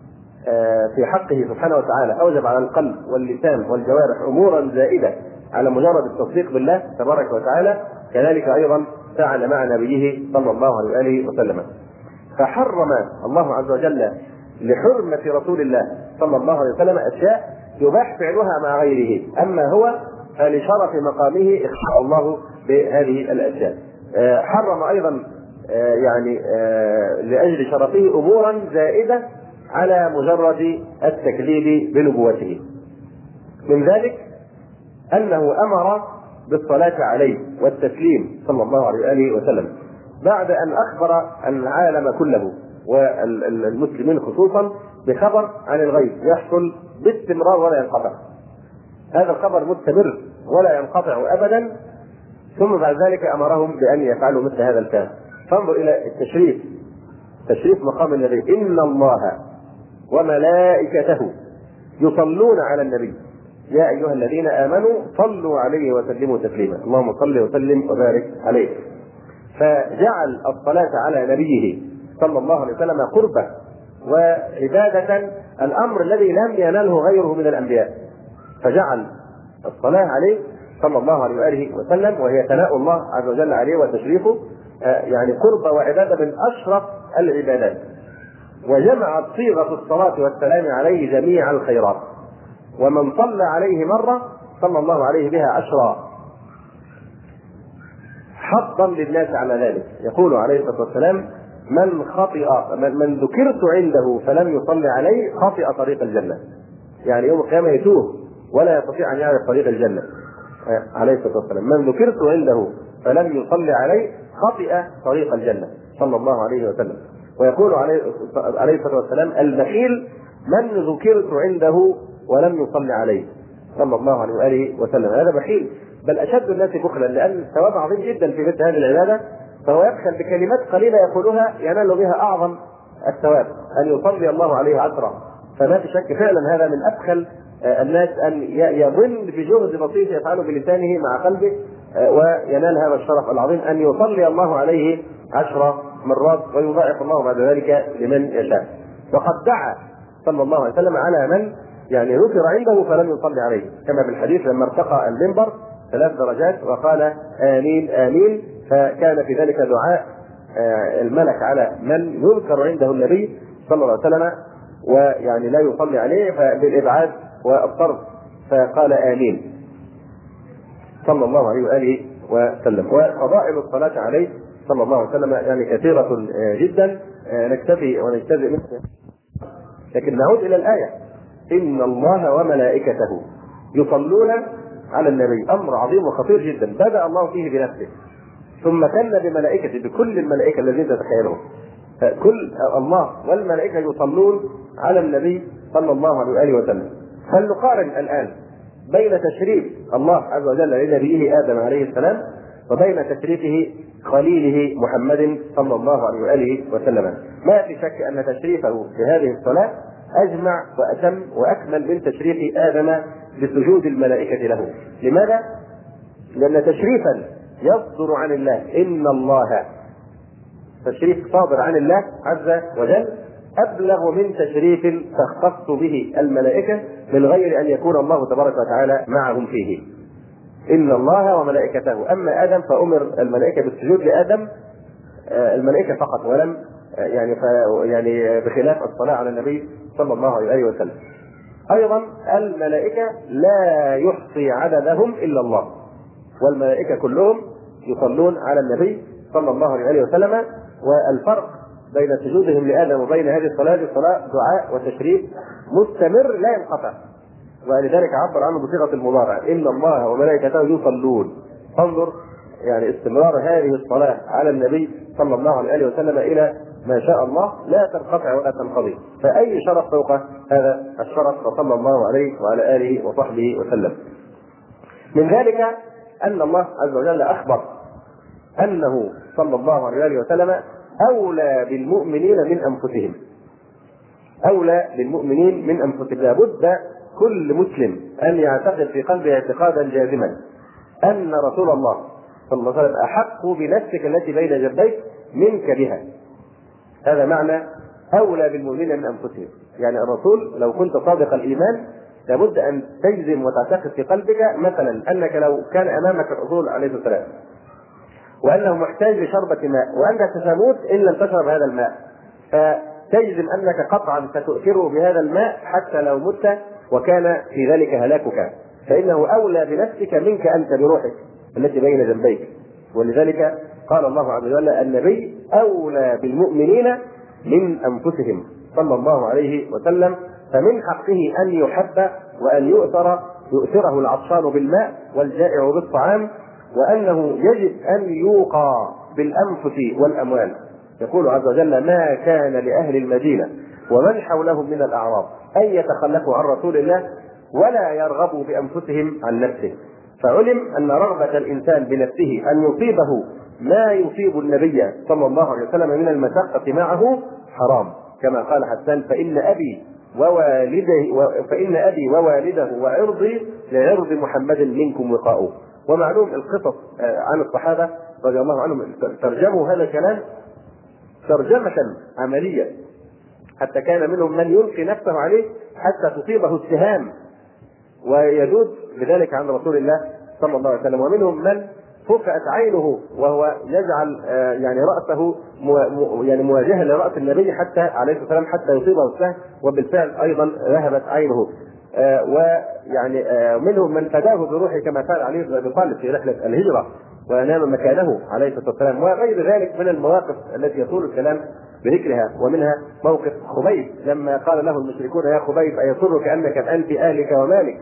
في حقه سبحانه وتعالى أوجب على القلب واللسان والجوارح أمورا زائدة على مجرد التصديق بالله تبارك وتعالى، كذلك أيضا فعل مع نبيه صلى الله عليه وآله وسلم. فحرم الله عز وجل لحرمة رسول الله صلى الله عليه وسلم أشياء يباح فعلها مع غيره، أما هو فلشرف مقامه اختص الله بهذه الأشياء. حرم أيضا يعني لأجل شرفه أمورا زائدة على مجرد التكذيب بنبوته. من ذلك أنه أمر بالصلاة عليه والتسليم صلى الله عليه وآله وسلم بعد أن أخبر العالم كله والمسلمين خصوصا بخبر عن الغيب يحصل باستمرار ولا ينقطع. هذا الخبر مستمر ولا ينقطع أبدا، ثم بعد ذلك أمرهم بأن يفعلوا مثل هذا الفعل. فانظر إلى التشريف، تشريف مقام النبي: إن الله وملائكته يصلون على النبي يا أيها الذين آمنوا صلوا عليه وسلموا تسليما. اللهم صل وسلم وبارك عليه. فجعل الصلاة على نبيه صلى الله عليه وسلم قربة وعبادة، الأمر الذي لم يناله غيره من الأنبياء، فجعل الصلاة عليه صلى الله عليه وآله وسلم وهي ثناء الله عز وجل عليه وتشريفه يعني قربة وعبادة من أشرف العبادات، وجمعت صيغة الصلاة والسلام عليه جميع الخيرات، ومن صلى عليه مرة صلى الله عليه بها عشرا، حظا للناس على ذلك. يقول عليه الصلاة والسلام: من خطئ من ذكرت عنده فلم يصلي عليه خطئ طريق الجنة. يعني يوم القيامة يتوه ولا يستطيع أن يعرف طريق الجنة. عليه الصلاة والسلام: من ذكرت عنده فلم يصلي عليه خطئ طريق الجنة صلى الله عليه وسلم. ويقول عليه الصلاة والسلام: البخيل من ذكرت عنده ولم يصلي عليه صلى الله عليه وآله وسلم. هذا بخيل، بل أشد الناس بخلا، لأن الثواب عظيم جدا في مثل هذه العبادة، فهو يبخل بكلمات قليلة يقولها ينال بها أعظم الثواب، أن يصلي الله عليه عشرة. فما في شك فعلا هذا من أبخل الناس أن يظن بجهد بسيط يفعله بلسانه مع قلبه وينال هذا الشرف العظيم أن يصلي الله عليه عشر مرات ويضاعف الله بعد ذلك لمن يشاء. وقد دعا صلى الله عليه وسلم على من يعني ذكر عنده فلم يصلي عليه، كما في الحديث لما ارتقى المنبر ثلاث درجات وقال آمين آمين، فكان في ذلك دعاء الملك على من يذكر عنده النبي صلى الله عليه وسلم ويعني لا يصلي عليه بالإبعاد والطرد، فقال آمين صلى الله عليه وآله وسلم. وفضائل الصلاة عليه صلى الله عليه وسلم يعني كثيرة جدا، نكتفي ونجتزئ منها. لكن نعود إلى الآية: إن الله وملائكته يصلون على النبي. أمر عظيم وخطير جدا، بدأ الله فيه بنفسه ثم كان بملائكته، بكل الملائكة الذين تتخيلهم. كل الله والملائكة يصلون على النبي صلى الله عليه وآله وسلم. فلنقارن الآن بين تشريف الله عز وجل لنبيه آدم عليه السلام وبين تشريفه خليله محمد صلى الله عليه وآله وسلم. ما في شك أن تشريفه بهذه الصلاة أجمع وأتم وأكمل من تشريف آدم بسجود الملائكة له. لماذا؟ لأن تشريفا يصدر عن الله، إن الله، تشريف صادر عن الله عز وجل أبلغ من تشريف تختص به الملائكة من غير أن يكون الله تبارك وتعالى معهم فيه. إن الله وملائكته. أما آدم فأمر الملائكة بالسجود لآدم الملائكة فقط، ولم يعني يعني بخلاف الصلاة على النبي صلى الله عليه وسلم. أيضا الملائكة لا يحصي عددهم إلا الله، والملائكة كلهم يصلون على النبي صلى الله عليه وسلم. والفرق بين سجودهم لآدم وبين هذه الصلاة، الصلاة دعاء وتشريف مستمر لا ينقطع، ولذلك عبر عنه بصيغة المضارع: إن الله وملائكته يصلون. انظر يعني استمرار هذه الصلاة على النبي صلى الله عليه وسلم إلى ما شاء الله لا تنقطع ولا تنقضي، فأي شرف فوق هذا الشرف، وصلى الله عليه وعلى آله وصحبه وسلم. من ذلك أن الله عز وجل أخبر أنه صلى الله عليه وسلم أولى بالمؤمنين من أنفسهم، أولى بالمؤمنين من أنفسهم. لابد كل مسلم أن يعتقد في قلبه اعتقادا جازما أن رسول الله صلى الله عليه وسلم أحق بنفسك التي بين جنبيك منك بها. هذا معنى أولى بالمؤمنين من أنفسهم. يعني الرسول لو كنت صادق الإيمان لابد أن تجزم وتعتقد في قلبك مثلا أنك لو كان أمامك الرسول عليه الصلاة والسلام وأنه محتاج لشربة ماء وأنك ستموت إن لم تشرب هذا الماء، فتجزم أنك قطعا ستؤثره بهذا الماء حتى لو مت وكان في ذلك هلاكك، فإنه أولى بنفسك منك أنت بروحك التي بين جنبيك. ولذلك قال الله عز وجل: النبي أولى بالمؤمنين من أنفسهم صلى الله عليه وسلم، فمن حقه أن يحب وأن يؤثر يؤثره العطشان بالماء والجائع بالطعام، وأنه يجب أن يوقى بالأنفس والأموال. يقول عز وجل: ما كان لأهل المدينة ومن حولهم من الأعراب أن يتخلفوا عن رسول الله ولا يرغبوا بأنفسهم عن نفسه. فعلم أن رغبة الإنسان بنفسه أن يصيبه ما يصيب النبي صلى الله عليه وسلم من المشقة معه حرام، كما قال حسان: فإن أبي ووالده فإن أبي ووالده وعرضي لعرض محمد منكم وقاؤه. ومعلوم القصص عن الصحابة رضي الله عنهم ترجموا هذا الكلام ترجمة عملية، حتى كان منهم من يلقي نفسه عليه حتى تصيبه السهام ويذود بذلك عن رسول الله صلى الله عليه وسلم، ومنهم من فقعت عينه وهو يجعل يعني رأسه يعني مواجهة لرأس النبي حتى عليه الصلاة والسلام حتى يصيبه السهم، وبالفعل أيضا ذهبت عينه. ويعني منهم من فداه بروحه كما قال علي بن ابي طالب في رحله الهجره ونام مكانه عليه الصلاه والسلام، وغير ذلك من المواقف التي يطول الكلام بذكرها. ومنها موقف خبيب لما قال له المشركون: يا خبيب أيسرك أنك الآن في أهلك ومالك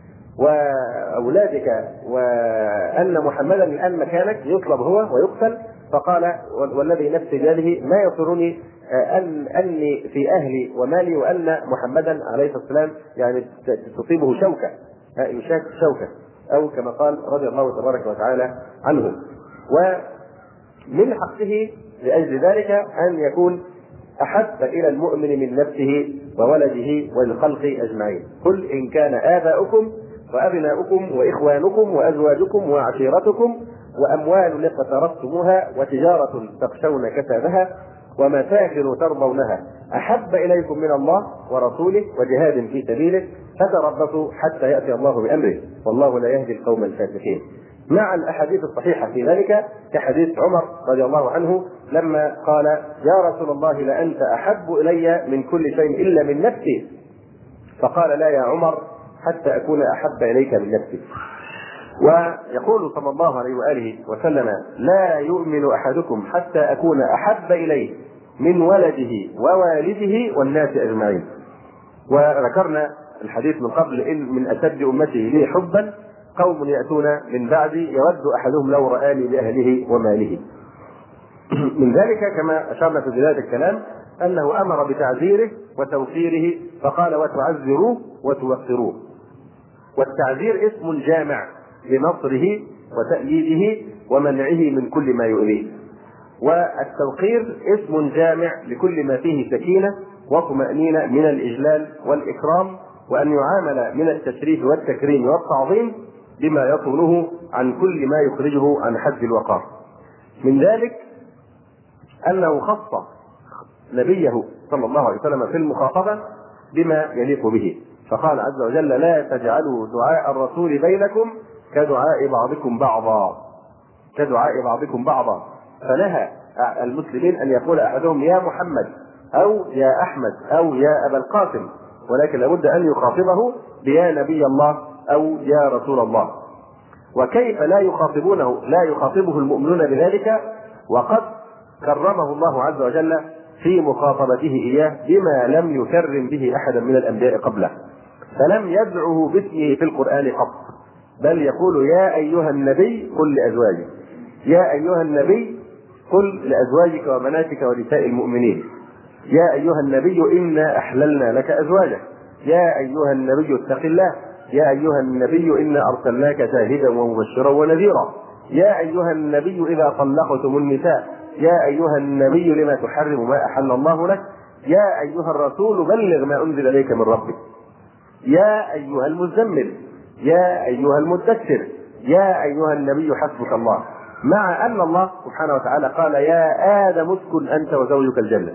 وأولادك وأن محمدا الآن مكانك يطلب هو ويقتل؟ فقال: والذي نفسي بيده ما يسرني أن أني في أهلي ومالي وأن محمدا عليه الصلاة والسلام يعني تصيبه شوكة يشاك شوكة، أو كما قال رضي الله تبارك وتعالى عنه. ومن حقه لأجل ذلك أن يكون أحب إلى المؤمن من نفسه وولده والخلق أجمعين. قل إن كان آباؤكم وأبناؤكم وإخوانكم وأزواجكم وعشيرتكم وأموال اقترفتموها وتجارة تخشون كسادها ومساكن ترضونها أحب إليكم من الله ورسوله وجهاد في سبيله فتربصوا حتى يأتي الله بأمره والله لا يهدي القوم الفاسقين. مع الأحاديث الصحيحة في ذلك كحديث عمر رضي الله عنه لما قال: يا رسول الله لأنت أحب إلي من كل شيء إلا من نفسي، فقال: لا يا عمر حتى أكون أحب إليك من نفسي. ويقول صلى الله عليه وآله وسلم: لا يؤمن أحدكم حتى أكون أحب إليه من ولده ووالده والناس أجمعين. وذكرنا الحديث من قبل إن من أشد أمته لي حبا قوم يأتون من بعدي يود أحدهم لو رآني بأهله وماله. من ذلك كما أشرنا في بداية الكلام أنه أمر بتعزيره وتوفيره فقال: وتعزروه وتوقروه. والتعزير اسم جامع لنصره وتأييده ومنعه من كل ما يؤذيه، والتوقير اسم جامع لكل ما فيه سكينة وطمأنينة من الإجلال والإكرام، وأن يعامل من التشريف والتكريم والتعظيم بما يطوله عن كل ما يخرجه عن حد الوقار. من ذلك أنه خص نبيه صلى الله عليه وسلم في المخاطبة بما يليق به، فقال عز وجل: لا تجعلوا دعاء الرسول بينكم كدعاء بعضكم بعضا كدعاء بعضكم بعضا فنهى المسلمين أن يقول أحدهم يا محمد أو يا أحمد أو يا أبا القاسم، ولكن لابد أن يخاطبه بيا نبي الله أو يا رسول الله. وكيف لا يخاطبونه لا يخاطبه المؤمنون بذلك وقد كرمه الله عز وجل في مخاطبته إياه بما لم يكرم به أحدا من الأنبياء قبله، فلم يدعه باسمه في القرآن قط، بل يقول: يا أيها النبي قل لأزواجك، يا أيها النبي قل لأزواجك وبناتك ونساء المؤمنين، يا أيها النبي إنا أحللنا لك أزواجك، يا أيها النبي اتق الله، يا أيها النبي إنا أرسلناك شاهدا ومبشرا ونذيرا، يا أيها النبي إذا طلقتم النساء، يا أيها النبي لما تحرم ما أحل الله لك، يا أيها الرسول بلغ ما أنزل إليك من ربك، يا أيها المزمل، يا أيها المدثر، يا أيها النبي حسبك الله. مع أن الله سبحانه وتعالى قال: يا آدم اسكن أنت وزوجك الجنة،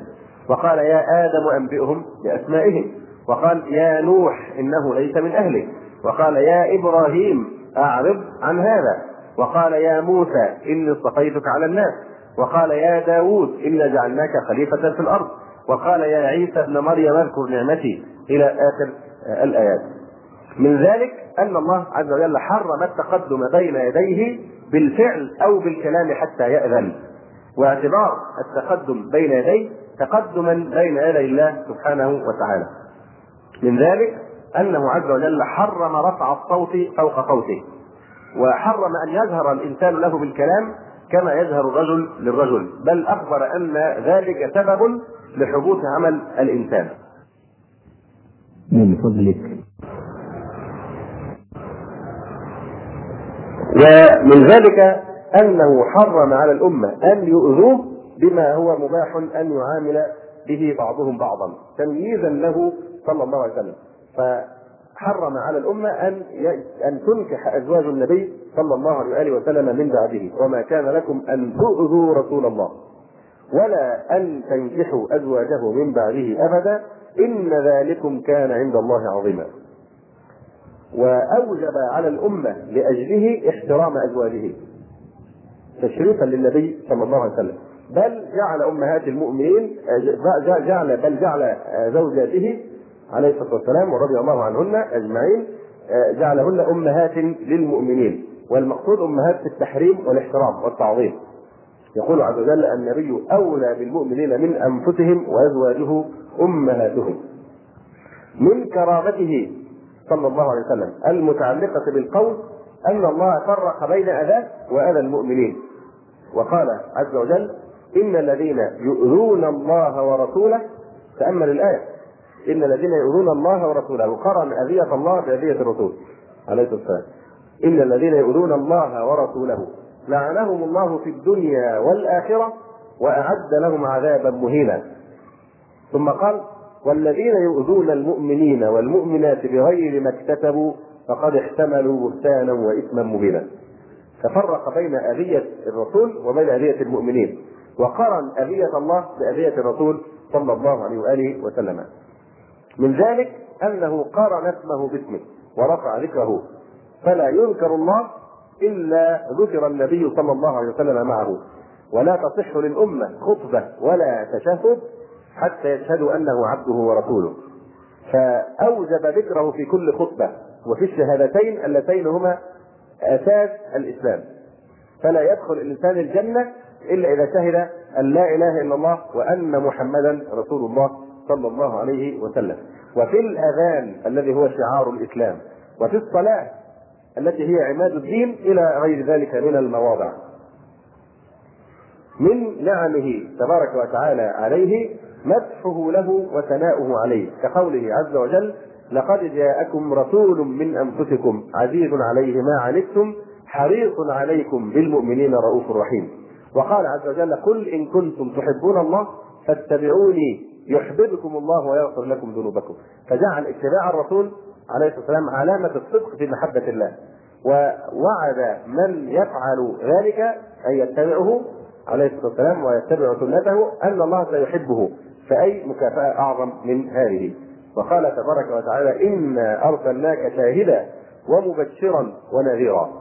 وقال يا آدم أنبئهم بأسمائهم، وقال يا نوح إنه ليس من أهلك، وقال يا إبراهيم أعرض عن هذا، وقال يا موسى إني اصطفيتك على الناس، وقال يا داود إنا جعلناك خليفة في الأرض، وقال يا عيسى ابن مريم اذكر نعمتي إلى آخر الآيات. من ذلك أن الله عز وجل حرم التقدم بين يديه بالفعل أو بالكلام حتى يأذن، واعتبار التقدم بين يديه تقدما بين يدي الله سبحانه وتعالى. من ذلك أنه عز وجل حرم رفع الصوت فوق صوته، وحرم أن يظهر الإنسان له بالكلام كما يظهر الرجل للرجل، بل أخبر أن ذلك سبب لحبوط عمل الإنسان. من فضلك. ومن ذلك أنه حرم على الأمة أن يؤذوه بما هو مباح أن يعامل به بعضهم بعضا تمييزا له صلى الله عليه وسلم، فحرم على الأمة أن أن تنكح أزواج النبي صلى الله عليه وسلم من بعده، وما كان لكم أن تؤذوا رسول الله ولا أن تنكحوا أزواجه من بعده أبدا إن ذلكم كان عند الله عظيما. وأوجب على الأمة لأجله احترام أزواجه تشريفا للنبي صلى الله عليه وسلم، بل جعل أمهات المؤمنين جعل بل جعل زوجاته عليه الصلاة والسلام ورضي الله عنهن أجمعين جعلهن أمهات للمؤمنين، والمقصود أمهات في التحريم والاحترام والتعظيم. يقول عز وجل النبي أولى بالمؤمنين من أنفسهم وأزواجه أمهاتهم. من كرامته صلى الله عليه وسلم المتعلقة بالقول أن الله فرق بين أذاه وأذى المؤمنين، وقال عز وجل إن الذين يؤذون الله ورسوله، تأمل الآية، إن الذين يؤذون الله ورسوله، قرن أذية الله بأذية الرسول عليه الصلاة والسلام، إن الذين يؤذون الله ورسوله لعنهم الله في الدنيا والآخرة وأعد لهم عذابا مهينا. ثم قال والذين يؤذون المؤمنين والمؤمنات بغير ما اكتسبوا فقد احتملوا بهتانا وإثما مبينا. ففرق بين أذية الرسول وبين أذية المؤمنين، وقرن أذية الله بأذية الرسول صلى الله عليه وآله وسلم. من ذلك أنه قارن اسمه باسمه ورفع ذكره، فلا يذكر الله إلا ذكر النبي صلى الله عليه وسلم معه، ولا تصح للأمة خطبة ولا تشهد حتى يشهدوا أنه عبده ورسوله، فأوجب ذكره في كل خطبة وفي الشهادتين اللتين هما أساس الإسلام. فلا يدخل الإنسان الجنة إلا إذا شهد أن لا إله إلا الله وأن محمدا رسول الله صلى الله عليه وسلم، وفي الأذان الذي هو شعار الإسلام، وفي الصلاة التي هي عماد الدين، إلى غير ذلك من المواضع. من نعمه تبارك وتعالى عليه مدحه له وثناؤه عليه، كقوله عز وجل لقد جاءكم رسول من أنفسكم عزيز عليه ما عنتم حريص عليكم بالمؤمنين رؤوف رحيم. وقال عز وجل قل إن كنتم تحبون الله فاتبعوني يحببكم الله ويغفر لكم ذنوبكم. فجعل اتباع الرسول عليه الصلاة والسلام علامة الصدق في محبة الله، ووعد من يفعل ذلك أن يتبعه عليه الصلاة والسلام ويتبع سنته أن الله سيحبه، فأي مكافأة أعظم من هذه. وقال تبارك وتعالى إنا أرسلناك شاهدا ومبشرا ونذيرا.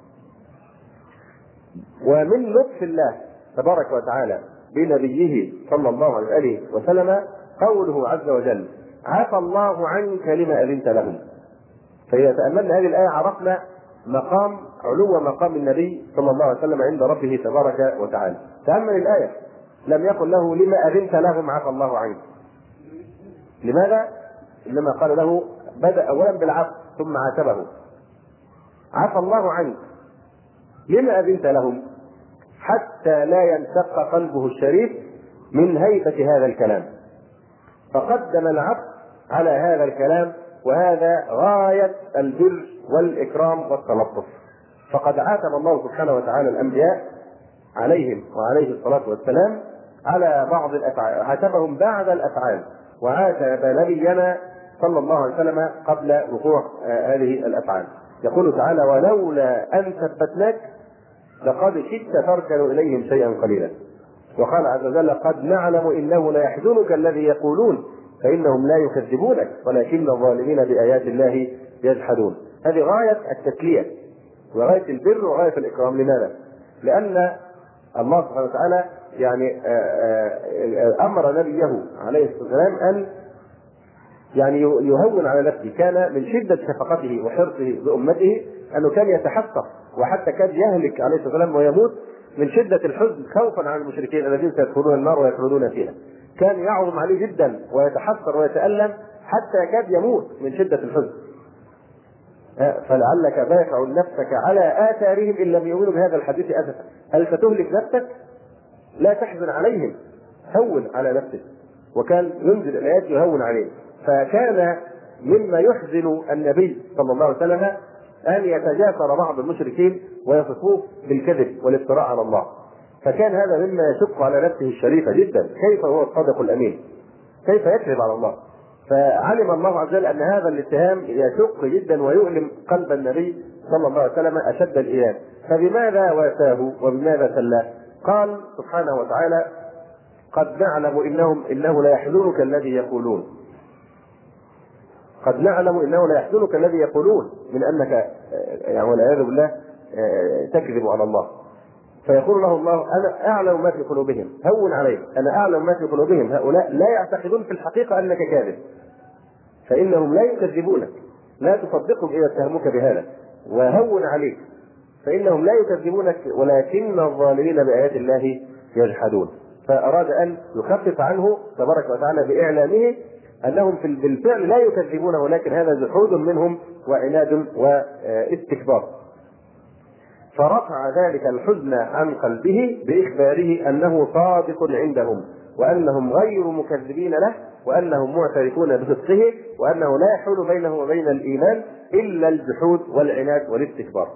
ومن لطف الله تبارك وتعالى بنبيه صلى الله عليه وسلم قوله عز وجل عفى الله عنك لما أذنت لهم. فإذا تأملنا هذه الآية عرفنا مقام علو مقام النبي صلى الله عليه وسلم عند ربه تبارك وتعالى. تأمل الآية، لم يقل له لما أذنت لهم عفى الله عنك. لماذا؟ إنما قال له بدأ أولا بالعفو ثم عاتبه. عفى الله عنك لما أذنت لهم، حتى لا ينشق قلبه الشريف من هيبة هذا الكلام، فقدم العفو على هذا الكلام، وهذا غاية البر والإكرام والتلطف. فقد عاتب الله سبحانه وتعالى الأنبياء عليهم وعليه الصلاة والسلام على بعض الأفعال، عاتبهم بعد الأفعال، وعاتب نبينا صلى الله عليه وسلم قبل وقوع هذه الأفعال. يقول تعالى ولولا أن ثبتناك لقد شئت تركن إليهم شيئا قليلا. وقال عز وجل قد نعلم إنه ليحزنك الذي يقولون فإنهم لا يكذبونك ولكن الظالمين بآيات الله يجحدون. هذه غاية التسلية وغاية البر وغاية الإكرام. لماذا؟ لأن الله سبحانه وتعالى يعني أمر نبيه عليه الصلاة والسلام أن يعني يهون على نفسه. كان من شدة شفقته وحرصه بأمته أنه كان يتحسر وحتى كان يهلك عليه الصلاة والسلام ويموت من شدة الحزن خوفا على المشركين الذين سيدخلون النار ويخلدون فيها. كان يعظم عليه جدا ويتحسر ويتألم حتى يكاد يموت من شدة الحزن. فلعلك باخع نفسك على آثارهم إن لم يؤمنوا بهذا الحديث أسفا. هل ستهلك نفسك؟ لا تحزن عليهم، هون على نفسك. وكان ينزل الآيات يهون عليه. فكان مما يحزن النبي صلى الله عليه وسلم أن يتجاسر بعض المشركين ويصفوه بالكذب والافتراء على الله. فكان هذا مما يشق على نفسه الشريفة جدا. كيف هو الصادق الأمين؟ كيف يكذب على الله؟ فعلم الله عز وجل أن هذا الاتهام يشق جدا ويؤلم قلب النبي صلى الله عليه وسلم أشد الإيام. فبماذا واساه وبماذا سلاه؟ قال سبحانه وتعالى قد نعلم إنهم إنه لا يحزنك الذي يقولون. قد نعلم إنه لا يحزنك الذي يقولون من أنك يعني والعياذ بالله تكذب على الله. فيقول له الله أنا أعلم ما في قلوبهم، هون عليك، أنا أعلم ما في قلوبهم. هؤلاء لا يعتقدون في الحقيقة أنك كاذب، فإنهم لا يكذبونك، لا تصدقهم إذا اتهموك بهذا، وهون عليك فإنهم لا يكذبونك ولكن الظالمين بآيات الله يجحدون. فأراد أن يخفف عنه تبارك وتعالى بإعلامه أنهم بالفعل لا يكذبونه، ولكن هذا جحود منهم وعناد واستكبار. فرفع ذلك الحزن عن قلبه بإخباره أنه صادق عندهم وأنهم غير مكذبين له وأنهم معترفون بصدقه وأنه لا يحول بينه وبين الإيمان إلا الجحود والعناد والاستكبار.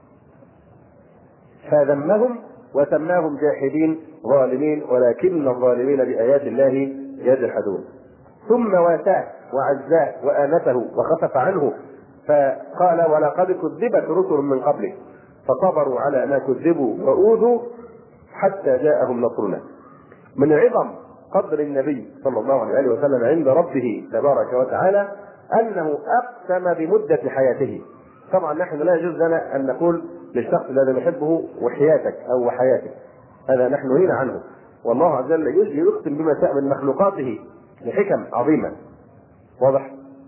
فذمهم وسماهم جاحدين ظالمين ولكن الظالمين بآيات الله يجحدون. ثم واساه وعزاه وآنفه وخفف عنه فقال ولقد كذبت رسل من قبله فصبروا على ما كذبوا وأوذوا حتى جاءهم نصرنا. من عظم قدر النبي صلى الله عليه وسلم عند ربه تبارك وتعالى أنه أقسم بمدة حياته. طبعا نحن لا يجوز لنا أن نقول للشخص الذي نحبه وحياتك أو وحياتك، هذا نحن هنا عنه. والله عز وجل يقسم بما شاء من مخلوقاته لحكم عظيمة، واضح؟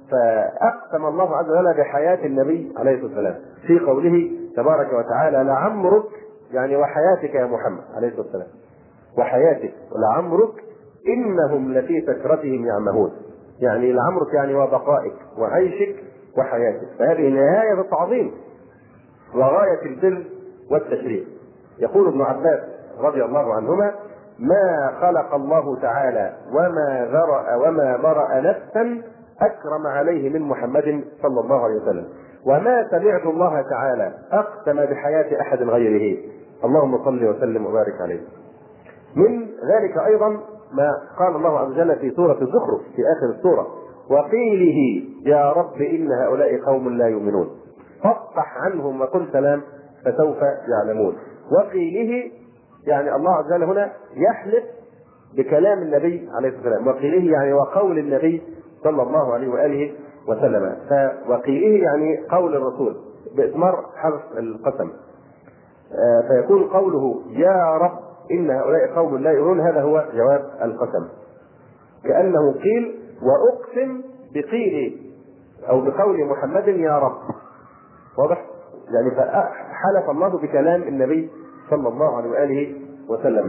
فأقسم الله عز وجل بحياة النبي عليه الصلاة والسلام في قوله تبارك وتعالى لعمرك، يعني وحياتك يا محمد عليه الصلاة والسلام، وحياتك ولعمرك إنهم لفي سكرتهم يعمهون، يعني لعمرك يعني وبقائك وعيشك وحياتك. فهذه نهاية التعظيم وغاية البر والتشريف. يقول ابن عباس رضي الله عنهما ما خلق الله تعالى وما ذرأ وما برأ نفسا أكرم عليه من محمد صلى الله عليه وسلم، وما سمعت الله تعالى أقسم بحياة أحد غيره. اللهم صل وسلم وبارك عليه. من ذلك أيضا ما قال الله عز وجل في سورة الزخرف في آخر السورة وقيله يا رب إن هؤلاء قوم لا يؤمنون فاصفح عنهم وقل سلام فسوف يعلمون. وقيله يعني الله عز وجل هنا يحلف بكلام النبي عليه الصلاة والسلام، وقيله يعني وقول النبي صلى الله عليه وآله وسلم. فوقيله يعني قول الرسول بإثمار حرف القسم. فيكون قوله يا رب إن هؤلاء قوم لا يؤمنون هذا هو جواب القسم، كأنه قيل وأقسم بقيل أو بقول محمد يا رب، واضح؟ يعني فحلف الله بكلام النبي صلى الله عليه وآله وسلم.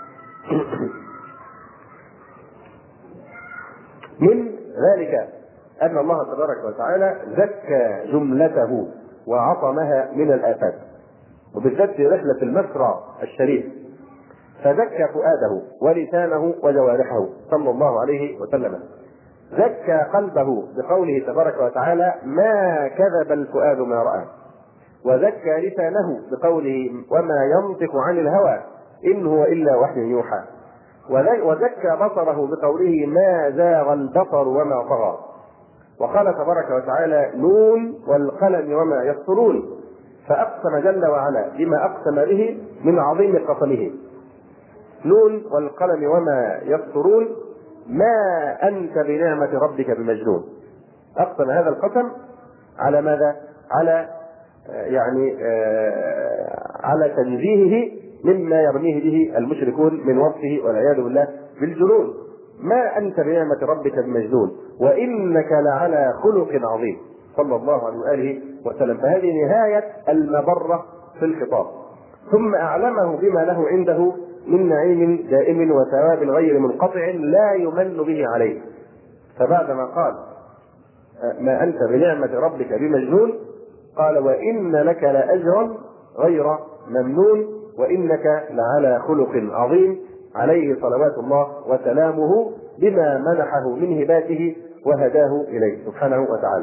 من ذلك أن الله تبارك وتعالى زكى جملته وعصمها من الآفات، وبالذات في رحلة المسرى الشريف فزكى فؤاده ولسانه وجوارحه صلى الله عليه وسلم. زكى قلبه بقوله تبارك وتعالى ما كذب الفؤاد ما رأى، وزكى لسانه بقوله وما ينطق عن الهوى إن هو إلا وحي يوحى، وزكى بصره بقوله ما زاغ البصر وما طغى. وقال تبارك وتعالى نون والقلم وما يسطرون، فأقسم جل وعلا بما أقسم به من عظيم قسمه. نون والقلم وما يسطرون ما أنت بنعمة ربك بمجنون. أقسم هذا القسم على ماذا؟ على يعني على تنزيهه مما يرميه به المشركون من وصفه والعياذ بالله بالجنون. ما أنت بنعمة ربك بمجنون وإنك لعلى خلق عظيم صلى الله عليه وآله وسلم. فهذه نهاية المبرة في الخطاب، ثم أعلمه بما له عنده من نعيم دائم وثواب غير منقطع لا يمن به عليه. فبعدما قال ما أنت بنعمة ربك بمجنون قال وإن لك لأجرا غير ممنون وإنك لعلى خلق عظيم، عليه صلوات الله وسلامه بما منحه من هباته وهداه إليه سبحانه وتعالى.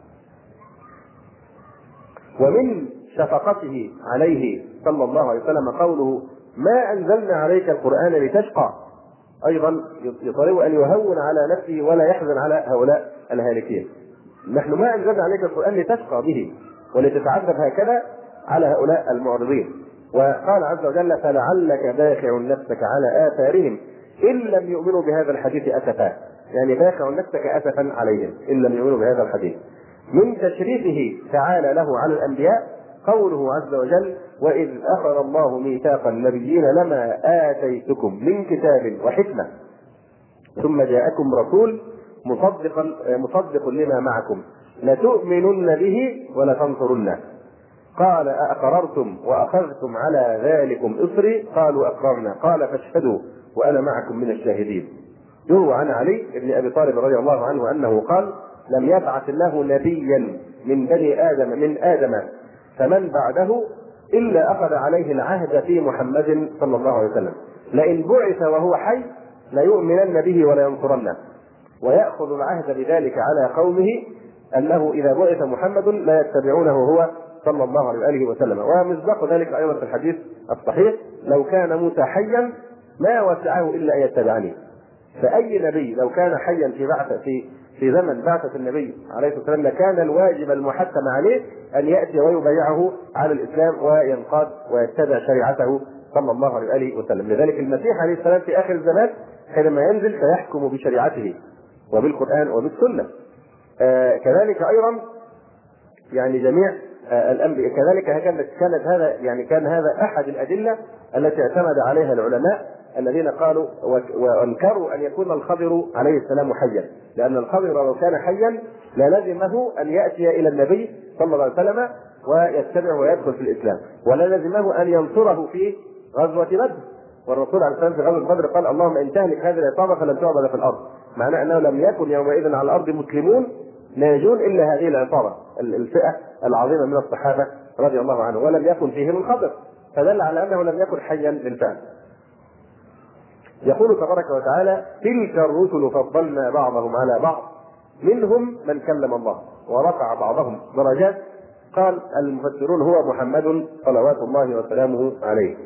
ومن شفقته عليه صلى الله عليه وسلم قوله ما أنزلنا عليك القرآن لتشقى، أيضا يطالب أن يهون على نفسه ولا يحزن على هؤلاء الهالكين. نحن ما أنزلنا عليك القرآن لتشقى به ولتتعذب هكذا على هؤلاء المعرضين. وقال عز وجل فلعلك باخع نفسك على آثارهم إن لم يؤمنوا بهذا الحديث أسفا، يعني باخع نفسك أسفا عليهم إن لم يؤمنوا بهذا الحديث. من تشريفه تعالى له على الأنبياء قوله عز وجل وإذ أخذ الله ميثاق النبيين لما آتيتكم من كتاب وحكمة ثم جاءكم رسول مصدقا مصدق لما معكم لتؤمنن به ولتنصرنه قال أأقررتم وأخذتم على ذلكم إصري قالوا أقررنا قال فاشهدوا وأنا معكم من الشاهدين. يروى عن علي بن أبي طالب رضي الله عنه أنه قال لم يبعث الله نبيا من بني آدم من آدم فمن بعده إلا أخذ عليه العهد في محمد صلى الله عليه وسلم لئن بعث وهو حي ليؤمنن به ولينصرنه، ويأخذ العهد بذلك على قومه أنه إذا بعث محمد لا يتبعونه هو صلى الله عليه وسلم. ومصداق ذلك أيضا في الحديث الصحيح لو كان موسى حيا ما وسعه إلا أن يتبعني. فأي نبي لو كان حيا في بعثة في في زمن بعثة النبي عليه الصلاة والسلام لكان الواجب المحتم عليه أن يأتي ويبايعه على الإسلام وينقاد ويتبع شريعته صلى الله عليه وسلم. لذلك المسيح عليه السلام في آخر الزمان حينما ينزل سيحكم بشريعته وبالقرآن وبالسنة. آه كذلك أيضا يعني جميع آه الأنبياء كذلك كانت كانت هذا يعني كان هذا أحد الأدلة التي اعتمد عليها العلماء الذين قالوا وانكروا ان يكون الخضر عليه السلام حيا، لان الخضر لو كان حيا للزمه ان ياتي الى النبي صلى الله عليه وسلم ويتبعه ويدخل في الاسلام، وللزمه ان ينصره في غزوه بدر. والرسول عليه السلام في غزوه بدر قال اللهم ان تهلك هذه العصابه فلن تعبد في الارض، معناه انه لم يكن يومئذ على الارض مسلمون ناجون الا هذه العصابه الفئه العظيمه من الصحابه رضي الله عنهم، ولم يكن فيهم الخضر، فدل على انه لم يكن حيا بالفعل. يقول تبارك وتعالى تلك الرسل فضلنا بعضهم على بعض منهم من كلم الله ورفع بعضهم درجات. قال المفسرون هو محمد صلوات الله وسلامه عليه.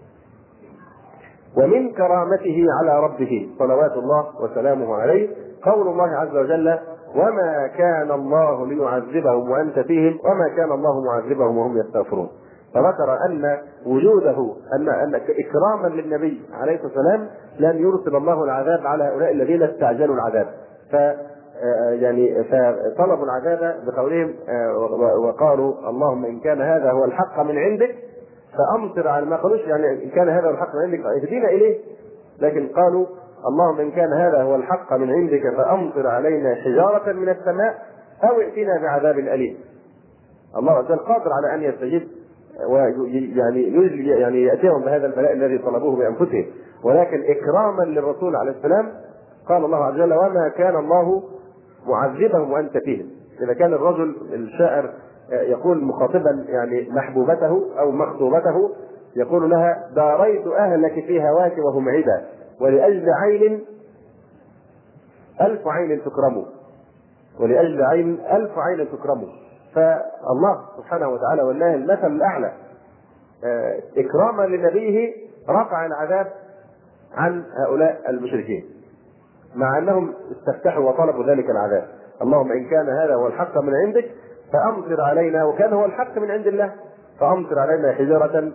ومن كرامته على ربه صلوات الله وسلامه عليه قول الله عز وجل وما كان الله ليعذبهم وأنت فيهم وما كان الله معذبهم وهم يستغفرون. فذكر أن وجوده أن أن إكراما للنبي عليه الصلاة والسلام لن يرسل الله العذاب على هؤلاء الذين استعجلوا العذاب، ف يعني فطلبوا العذاب بقولهم وقالوا اللهم إن كان هذا هو الحق من عندك فأمطر على ما قالوش يعني إن كان هذا هو الحق من عندك اهدنا إليه، لكن قالوا اللهم إن كان هذا هو الحق من عندك فأمطر علينا حجارة من السماء أو ائتنا بعذاب أليم. الله عز وجل قادر على أن يستجيب ويعني يعني يأتيهم بهذا البلاء الذي طلبوه بأنفسهم، ولكن إكراما للرسول عليه السلام قال الله عز وجل وما كان الله معذبهم وأنت فيهم. إذا كان الرجل الشاعر يقول مخاطبا يعني محبوبته أو مخطوبته يقول لها داريت أهلك في هواك وهم عدا ولأجل عين ألف عين تكرموا ولأجل عين ألف عين تكرموا. فالله سبحانه وتعالى والله المثل الأعلى إكراما لنبيه رفع العذاب عن هؤلاء المشركين مع أنهم استفتحوا وطلبوا ذلك العذاب. اللهم إن كان هذا هو الحق من عندك فأمطر علينا، وكان هو الحق من عند الله، فأمطر علينا حجارة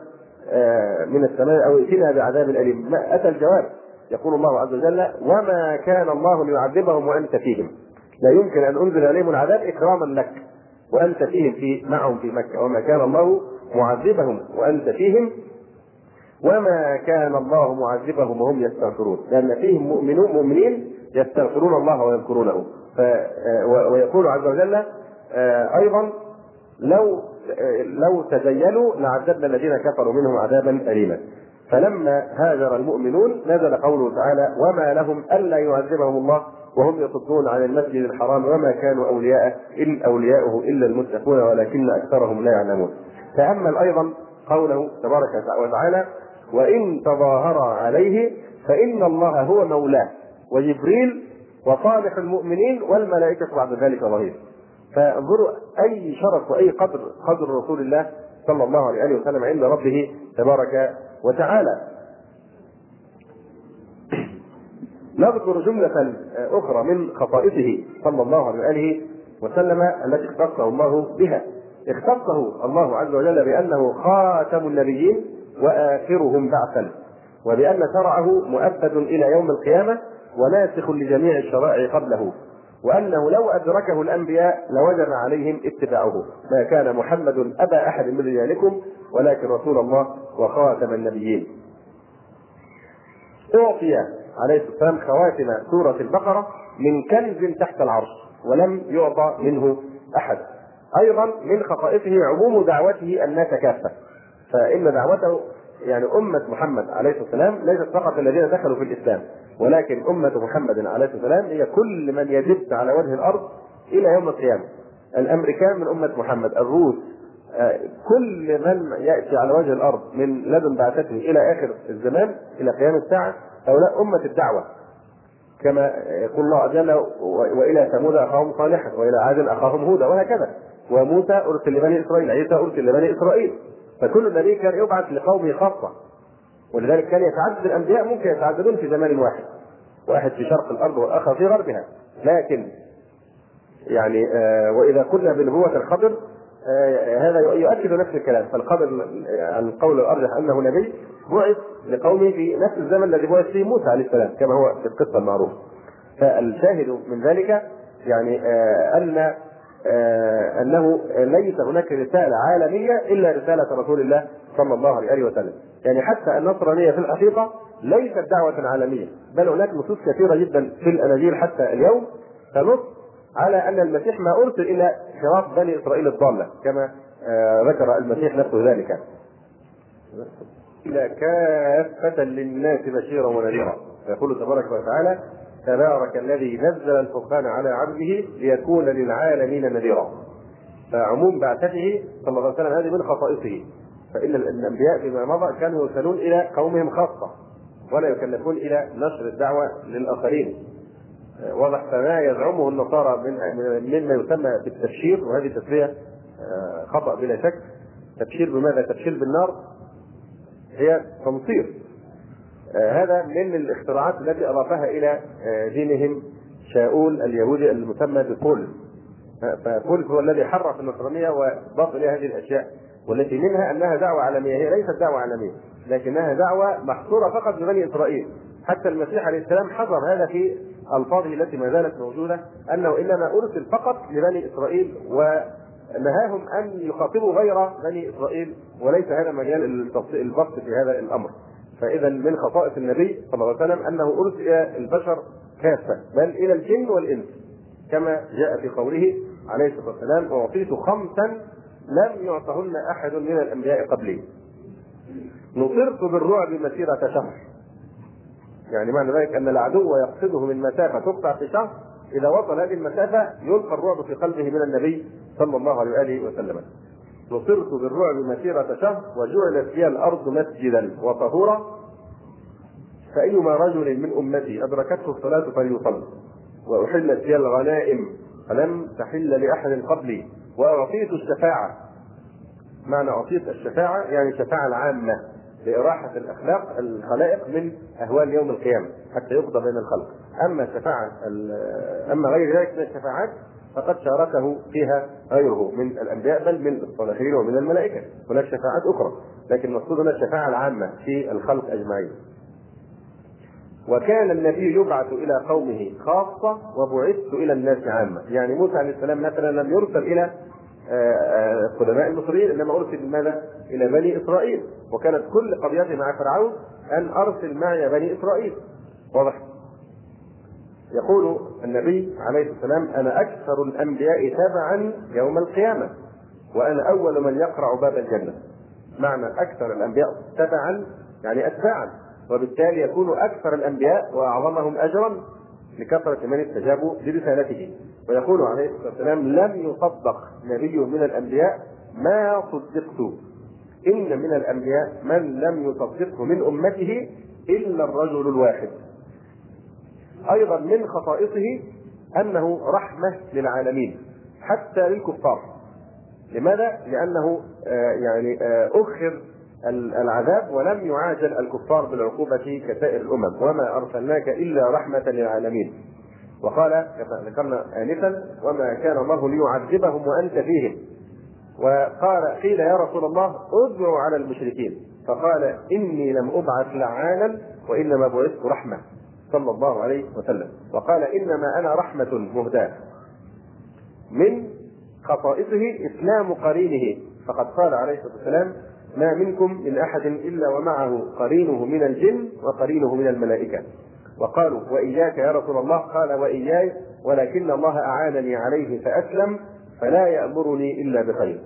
من السماء أو ائتنا بعذاب أليم. أتى الجواب، يقول الله عز وجل: وما كان الله ليعذبهم وأنت فيهم، لا يمكن أن أنزل عليهم العذاب إكراما لك وأنت فيهم في معهم في مكة، وما كان الله معذبهم وأنت فيهم وما كان الله معذبهم وهم يستغفرون، لأن فيهم مؤمنون مؤمنين يستغفرون الله ويذكرونه. ويقول عز وجل أيضا: لو لو تزينوا لعذبنا الذين كفروا منهم عذابا أليما. فلما هاجر المؤمنون نزل قوله تعالى: وما لهم ألا يعذبهم الله وهم يصدون عن المسجد الحرام وما كانوا أولياءه إن أولياؤه إلا المتقون ولكن أكثرهم لا يعلمون. تأمل أيضا قوله تبارك وتعالى: وإن تظاهر عليه فإن الله هو مولاه وجبريل وصالح المؤمنين والملائكة بعد ذلك ظهير. فانظروا أي شرف وأي قدر قدر رسول الله صلى الله عليه وسلم عند ربه تبارك وتعالى. نذكر جملة أخرى من خصائصه صلى الله عليه وسلم التي اختصه الله بها. اختصه الله عز وجل بأنه خاتم النبيين وآخرهم بعثا، وبأن شرعه مؤبد إلى يوم القيامة وناسخ لجميع الشرائع قبله، وأنه لو أدركه الأنبياء لوجب عليهم اتباعه. ما كان محمد أبا أحد من رجالكم ولكن رسول الله وخاتم النبيين. أعطي عليه الصلاة والسلام خواتم سورة البقرة من كنز تحت العرش ولم يعطى منه أحد. أيضا من خصائصه عموم دعوته الناس كافة، فإن دعوته يعني أمة محمد عليه الصلاة والسلام ليست فقط الذين دخلوا في الإسلام، ولكن أمة محمد عليه الصلاة والسلام هي كل من يدب على وجه الأرض إلى يوم القيامة. الأمريكان من أمة محمد، الروس، كل من يأتي على وجه الأرض من لدن بعثته إلى آخر الزمان إلى قيام الساعة هؤلاء أمة الدعوة، كما يقول الله عز وجل: وإلى ثمود أخاهم صالحا وإلى عاد أخاهم هودا، وهكذا. وموسى أرسل لبني إسرائيل، عيسى أرسل لبني إسرائيل. فكل نبي كان يبعث لقومه خاصة، ولذلك كان يتعدد الأنبياء، ممكن يتعددون في زمان واحد، واحد في شرق الأرض والآخر في غربها. لكن يعني آه وإذا قلنا بنبوة الخضر آه هذا يؤكد نفس الكلام. فالخضر عن القول الأرجح أنه نبي بعث لقومه في نفس الزمن الذي بعث فيه موسى عليه السلام كما هو في القصة المعروفة. فالشاهد من ذلك يعني آه أن آه أنه ليس هناك رسالة عالمية إلا رسالة رسول الله صلى الله عليه وسلم. يعني حتى النصرانية في الحقيقة ليست دعوة عالمية، بل هناك نصوص كثيرة جدا في الأناجيل حتى اليوم تنص على أن المسيح ما أرسل إلى خراف بني إسرائيل الضالة كما آه ذكر المسيح نفسه ذلك، إلى كافة للناس بشيرا ونذيرا. يقول تبارك وتعالى: تبارك الذي نزل الفرقان على عبده ليكون للعالمين نذيرا. فعموم بعثته صلى الله عليه وسلم هذه من خصائصه. فإن الأنبياء فيما مضى كانوا يرسلون إلى قومهم خاصة ولا يكلفون إلى نشر الدعوة للآخرين. واضح. فما يزعمه النصارى من مما يسمى بالتبشير، وهذه تسمية خطأ بلا شك. تبشير بماذا؟ تبشير بالنار، هي تنصير. هذا من الاختراعات التي أضافها إلى دينهم شاؤول اليهودي المسمى ببولس. فبولس هو الذي حرف النصرانية وضاف إليها هذه الأشياء، والتي منها أنها دعوة عالمية. هي ليست دعوة عالمية لكنها دعوة محصورة فقط ببني إسرائيل. حتى المسيح عليه السلام حذر هذا في ألفاظه التي ما زالت موجودة، أنه إنما أرسل فقط لبني إسرائيل، ونهاهم أن يخاطبوا غير بني إسرائيل، وليس هذا مجال البسط في هذا الأمر. فإذا من خصائص النبي صلى الله عليه وسلم أنه أرسل إلى البشر كافة، بل إلى الجن والإنس، كما جاء في قوله عليه الصلاة والسلام: أعطيت خمسا لم يعطهن أحد من الأنبياء قبلي. نصرت بالرعب مسيرة شهر. يعني معنى ذلك أن العدو يقصده من مسافة تقطع في شهر، إذا وصل هذه المسافة يلقى الرعب في قلبه من النبي صلى الله عليه وسلم. نصرت بالرعب مسيرة شهر وجعلت فيها الأرض مسجدا وطهورا، فأيما رجل من أمتي أدركته الصلاة فليصلي، وأحلت فيها الغنائم فلم تحل لأحد قبلي، وأعطيت الشفاعة. معنى أعطيت الشفاعة يعني الشفاعة العامة، لإراحة الأخلاق الخلائق من أهوال يوم القيامة حتى يقضى بين الخلق. أما شفاعة أما غير ذلك من الشفاعات فقد شاركه فيها غيره من الأنبياء بل من الصالحين ومن الملائكة. هناك شفاعات أخرى، لكن المقصود هنا الشفاعة العامة في الخلق أجمعين. وكان النبي يبعث إلى قومه خاصة وبعثت إلى الناس عامة. يعني موسى عليه السلام مثلا لم يرسل إلى قدماء المصريين، إنما أرسل ماذا؟ إلى بني إسرائيل، وكانت كل قضيته مع فرعون أن أرسل معي بني إسرائيل. واضح؟ يقول النبي عليه السلام: أنا أكثر الأنبياء تبعا يوم القيامة وأنا أول من يقرع باب الجنة. معنى أكثر الأنبياء تبعا يعني أتباعا، وبالتالي يكون أكثر الأنبياء وأعظمهم أجرا لكثرة من استجابوا لرسالته. ويقول عليه الصلاة والسلام: لم يصدق نبي من الأنبياء ما صدقت، إن من الأنبياء من لم يصدقه من أمته إلا الرجل الواحد. أيضا من خصائصه أنه رحمة للعالمين حتى للكفار. لماذا؟ لأنه آه يعني آه أخر العذاب ولم يعاجل الكفار بالعقوبة كسائر الأمم، وما أرسلناك إلا رحمة للعالمين. وقال كما ذكرنا آنفا: وما كان الله ليعذبهم وأنت فيهم. وقال: قيل يا رسول الله ادعوا على المشركين، فقال: إني لم أبعث لعانا وإنما بعثت رحمة صلى الله عليه وسلم. وقال: إنما أنا رحمة مهداة. من خصائصه إسلام قرينه، فقد قال عليه الصلاة والسلام: ما منكم من أحد إلا ومعه قرينه من الجن وقرينه من الملائكة. وقالوا: وإياك يا رسول الله؟ قال: وإياي، ولكن الله أعانني عليه فأسلم فلا يأمرني إلا بخير.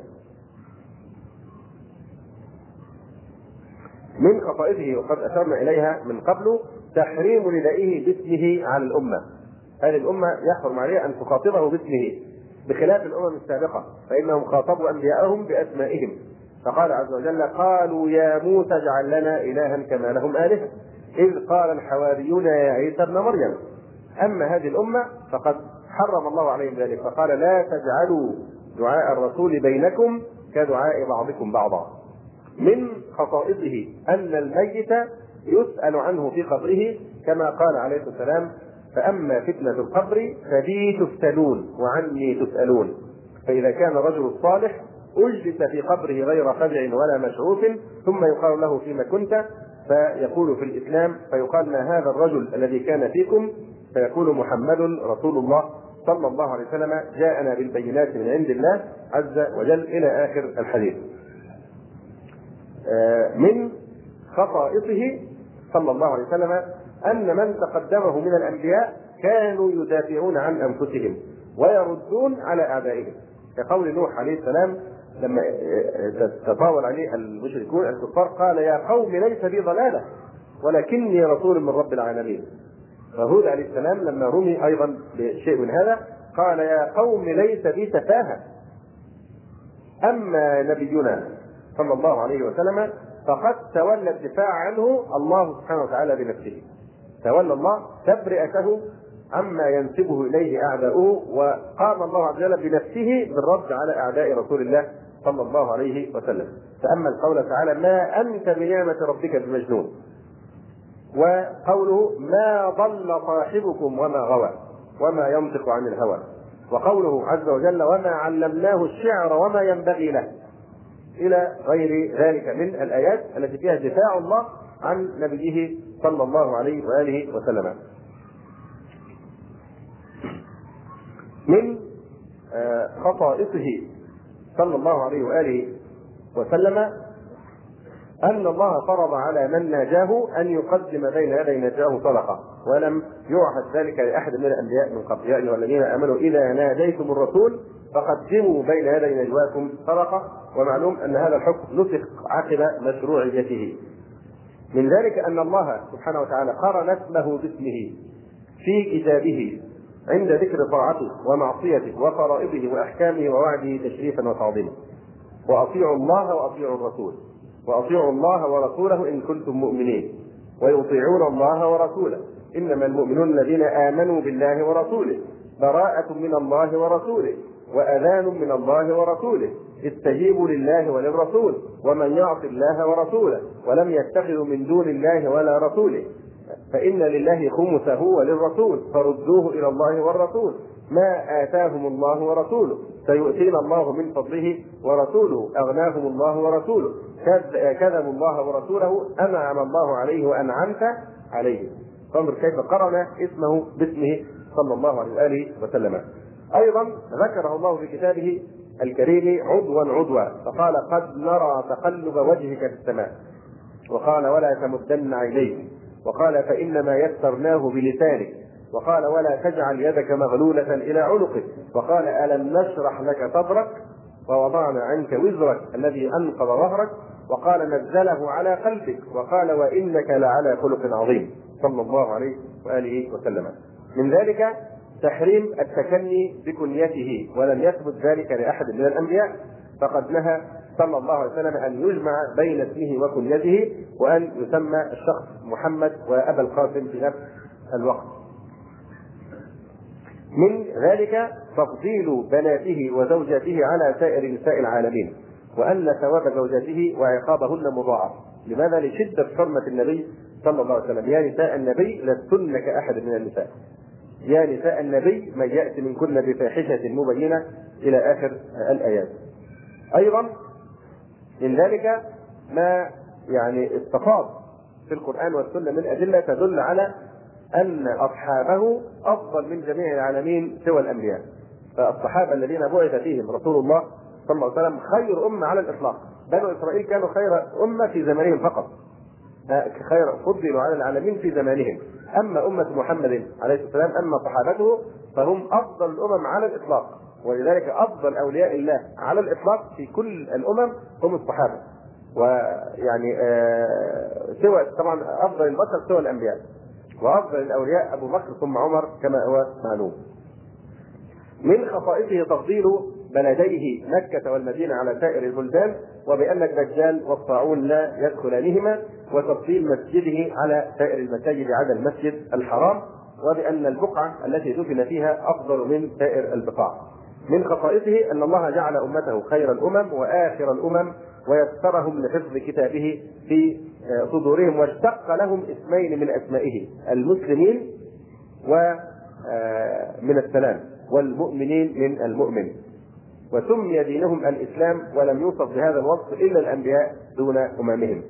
من خصائصه وقد أشرنا إليها من قبل تحريم ندائه باسمه على الأمة. هذه الأمة يحرم عليها أن تخاطبه باسمه، بخلاف الأمم السابقة فإنهم خاطبوا أنبياءهم بأسمائهم. فقال عز وجل: قالوا يا موسى اجعل لنا إلها كما لهم آلهة إذ قال الحواريون يا عيسى ابن مريم. أما هذه الأمة فقد حرم الله عليهم ذلك، فقال: لا تجعلوا دعاء الرسول بينكم كدعاء بعضكم بعضا. من خصائصه أن الميت يسأل عنه في قبره كما قال عليه الصلاة والسلام: فأما فتنة القبر فبي تفتنون وعني تسألون. فإذا كان رجل صالح أجلس في قبره غير فزع ولا مشعوف ثم يقال له: فيما كنت؟ فيقول: في الإسلام. فيقال: ما هذا الرجل الذي كان فيكم؟ فيقول: محمد رسول الله صلى الله عليه وسلم جاءنا بالبينات من عند الله عز وجل إلى آخر الحديث. من خصائصه صلى الله عليه وسلم أن من تقدمه من الأنبياء كانوا يدافعون عن أنفسهم ويردون على أعدائهم، كقول نوح عليه السلام لما تطاول عليه المشركون الكفار: قال يا قوم ليس بي ضلالة ولكني رسول من رب العالمين. فهود عليه السلام لما رمي أيضا بشيء من هذا قال: يا قوم ليس بي سفاهة. أما نبينا صلى الله عليه وسلم فقد تولى الدفاع عنه الله سبحانه وتعالى بنفسه، تولى الله تبرئته عما ينسبه إليه أعداؤه، وقام الله عز وجل بنفسه بالرد على أعداء رسول الله صلى الله عليه وسلم. فأما القول تعالى: ما أنت بنعمة ربك بمجنون، وقوله: ما ضل صاحبكم وما غوى وما ينطق عن الهوى، وقوله عز وجل: وما علمناه الشعر وما ينبغي له، إلى غير ذلك من الآيات التي فيها دفاع الله عن نبيه صلى الله عليه وآله وسلم. من خصائصه صلى الله عليه وآله وسلم أن الله فرض على من ناجاه أن يقدم بين يدي نجاه صدقة، ولم يعهد ذلك لأحد من الأنبياء من قبل. يا أيها الذين آمنوا إذا ناديتم الرسول فقدموا بين يدي نجواكم صدقة. ومعلوم أن هذا الحكم نسخ عقب مشروعيته. من ذلك أن الله سبحانه وتعالى قرن اسمه باسمه في كتابه عند ذكر طاعته ومعصيته وفرائضه وأحكامه ووعده تشريفا وتعظيما. وأطيعوا الله وأطيعوا الرسول، وأطيعوا الله ورسوله إن كنتم مؤمنين، ويطيعون الله ورسوله. إنما المؤمنون الذين آمنوا بالله ورسوله، براءة من الله ورسوله، وأذان من الله ورسوله استجيبوا لله وللرسول ومن يعص الله ورسوله ولم يتخذوا من دون الله ولا رسوله فإن لله خمسه وللرسول فردوه إلى الله والرسول ما آتاهم الله ورسوله سيؤتينا الله من فضله ورسوله أغناهم الله ورسوله كذبوا الله ورسوله أنعم الله عليه وأنعمت عليه. فانظر كيف قرن اسمه باسمه صلى الله عليه وآله وسلم. أيضا ذكره الله في كتابه الكريم عضوا عضوا فقال قد نرى تقلب وجهك في السماء وقال ولا تمدن عينيك وقال فإنما يسرناه بلسانك وقال ولا تجعل يدك مغلولة إلى عنقك وقال ألم نشرح لك صدرك ووضعنا عنك وزرك الذي أنقض ظهرك وقال نزله على قلبك وقال وإنك لعلى خلق عظيم صلى الله عليه وآله وسلم. من ذلك تحريم التكني بكنيته ولم يثبت ذلك لأحد من الأنبياء فقد نهى صلى الله عليه وسلم أن يجمع بين اسمه وكنيته وأن يسمى الشخص محمد وأبا القاسم في نفس الوقت. من ذلك تفضيل بناته وزوجاته على سائر نساء العالمين وأن ثواب زوجاته وعقابهن مضاعف. لماذا؟ لشدة حرمة النبي صلى الله عليه وسلم. يا نساء النبي لستن كأحد من النساء يا نساء النبي من يأتي منكن بفاحشة مبينة إلى آخر الآيات. أيضا من ذلك ما يعني استفاض في القرآن والسنة من أدلة تدل على أن أصحابه أفضل من جميع العالمين سوى الأنبياء. فالصحابة الذين بعث فيهم رسول الله صلى الله عليه وسلم خير أمة على الإطلاق. بنو إسرائيل كانوا خير أمة في زمانهم فقط خير فضلوا على العالمين في زمانهم. أما أمة محمد عليه الصلاة والسلام أما صحابته فهم أفضل الأمم على الإطلاق ولذلك أفضل أولياء الله على الإطلاق في كل الأمم هم الصحابة. ويعني آه سوى طبعا أفضل البشر سوى الأنبياء وأفضل الأولياء أبو بكر ثم عمر كما هو معلوم. من خصائصه تفضيل بلديه مكة والمدينة على سائر البلدان وبأن الدجال والطاعون لا يدخلانهما وتفضيل مسجده على سائر المساجد عدا المسجد الحرام وبأن البقعة التي دفن فيها أفضل من سائر البقاع. من خصائصه أن الله جعل أمته خير الأمم وآخر الأمم ويسرهم لحفظ كتابه في صدورهم واشتق لهم اسمين من أسمائه المسلمين ومن السلام والمؤمنين من المؤمن وسمي دينهم الإسلام ولم يوصف بهذا الوصف إلا الأنبياء دون أممهم.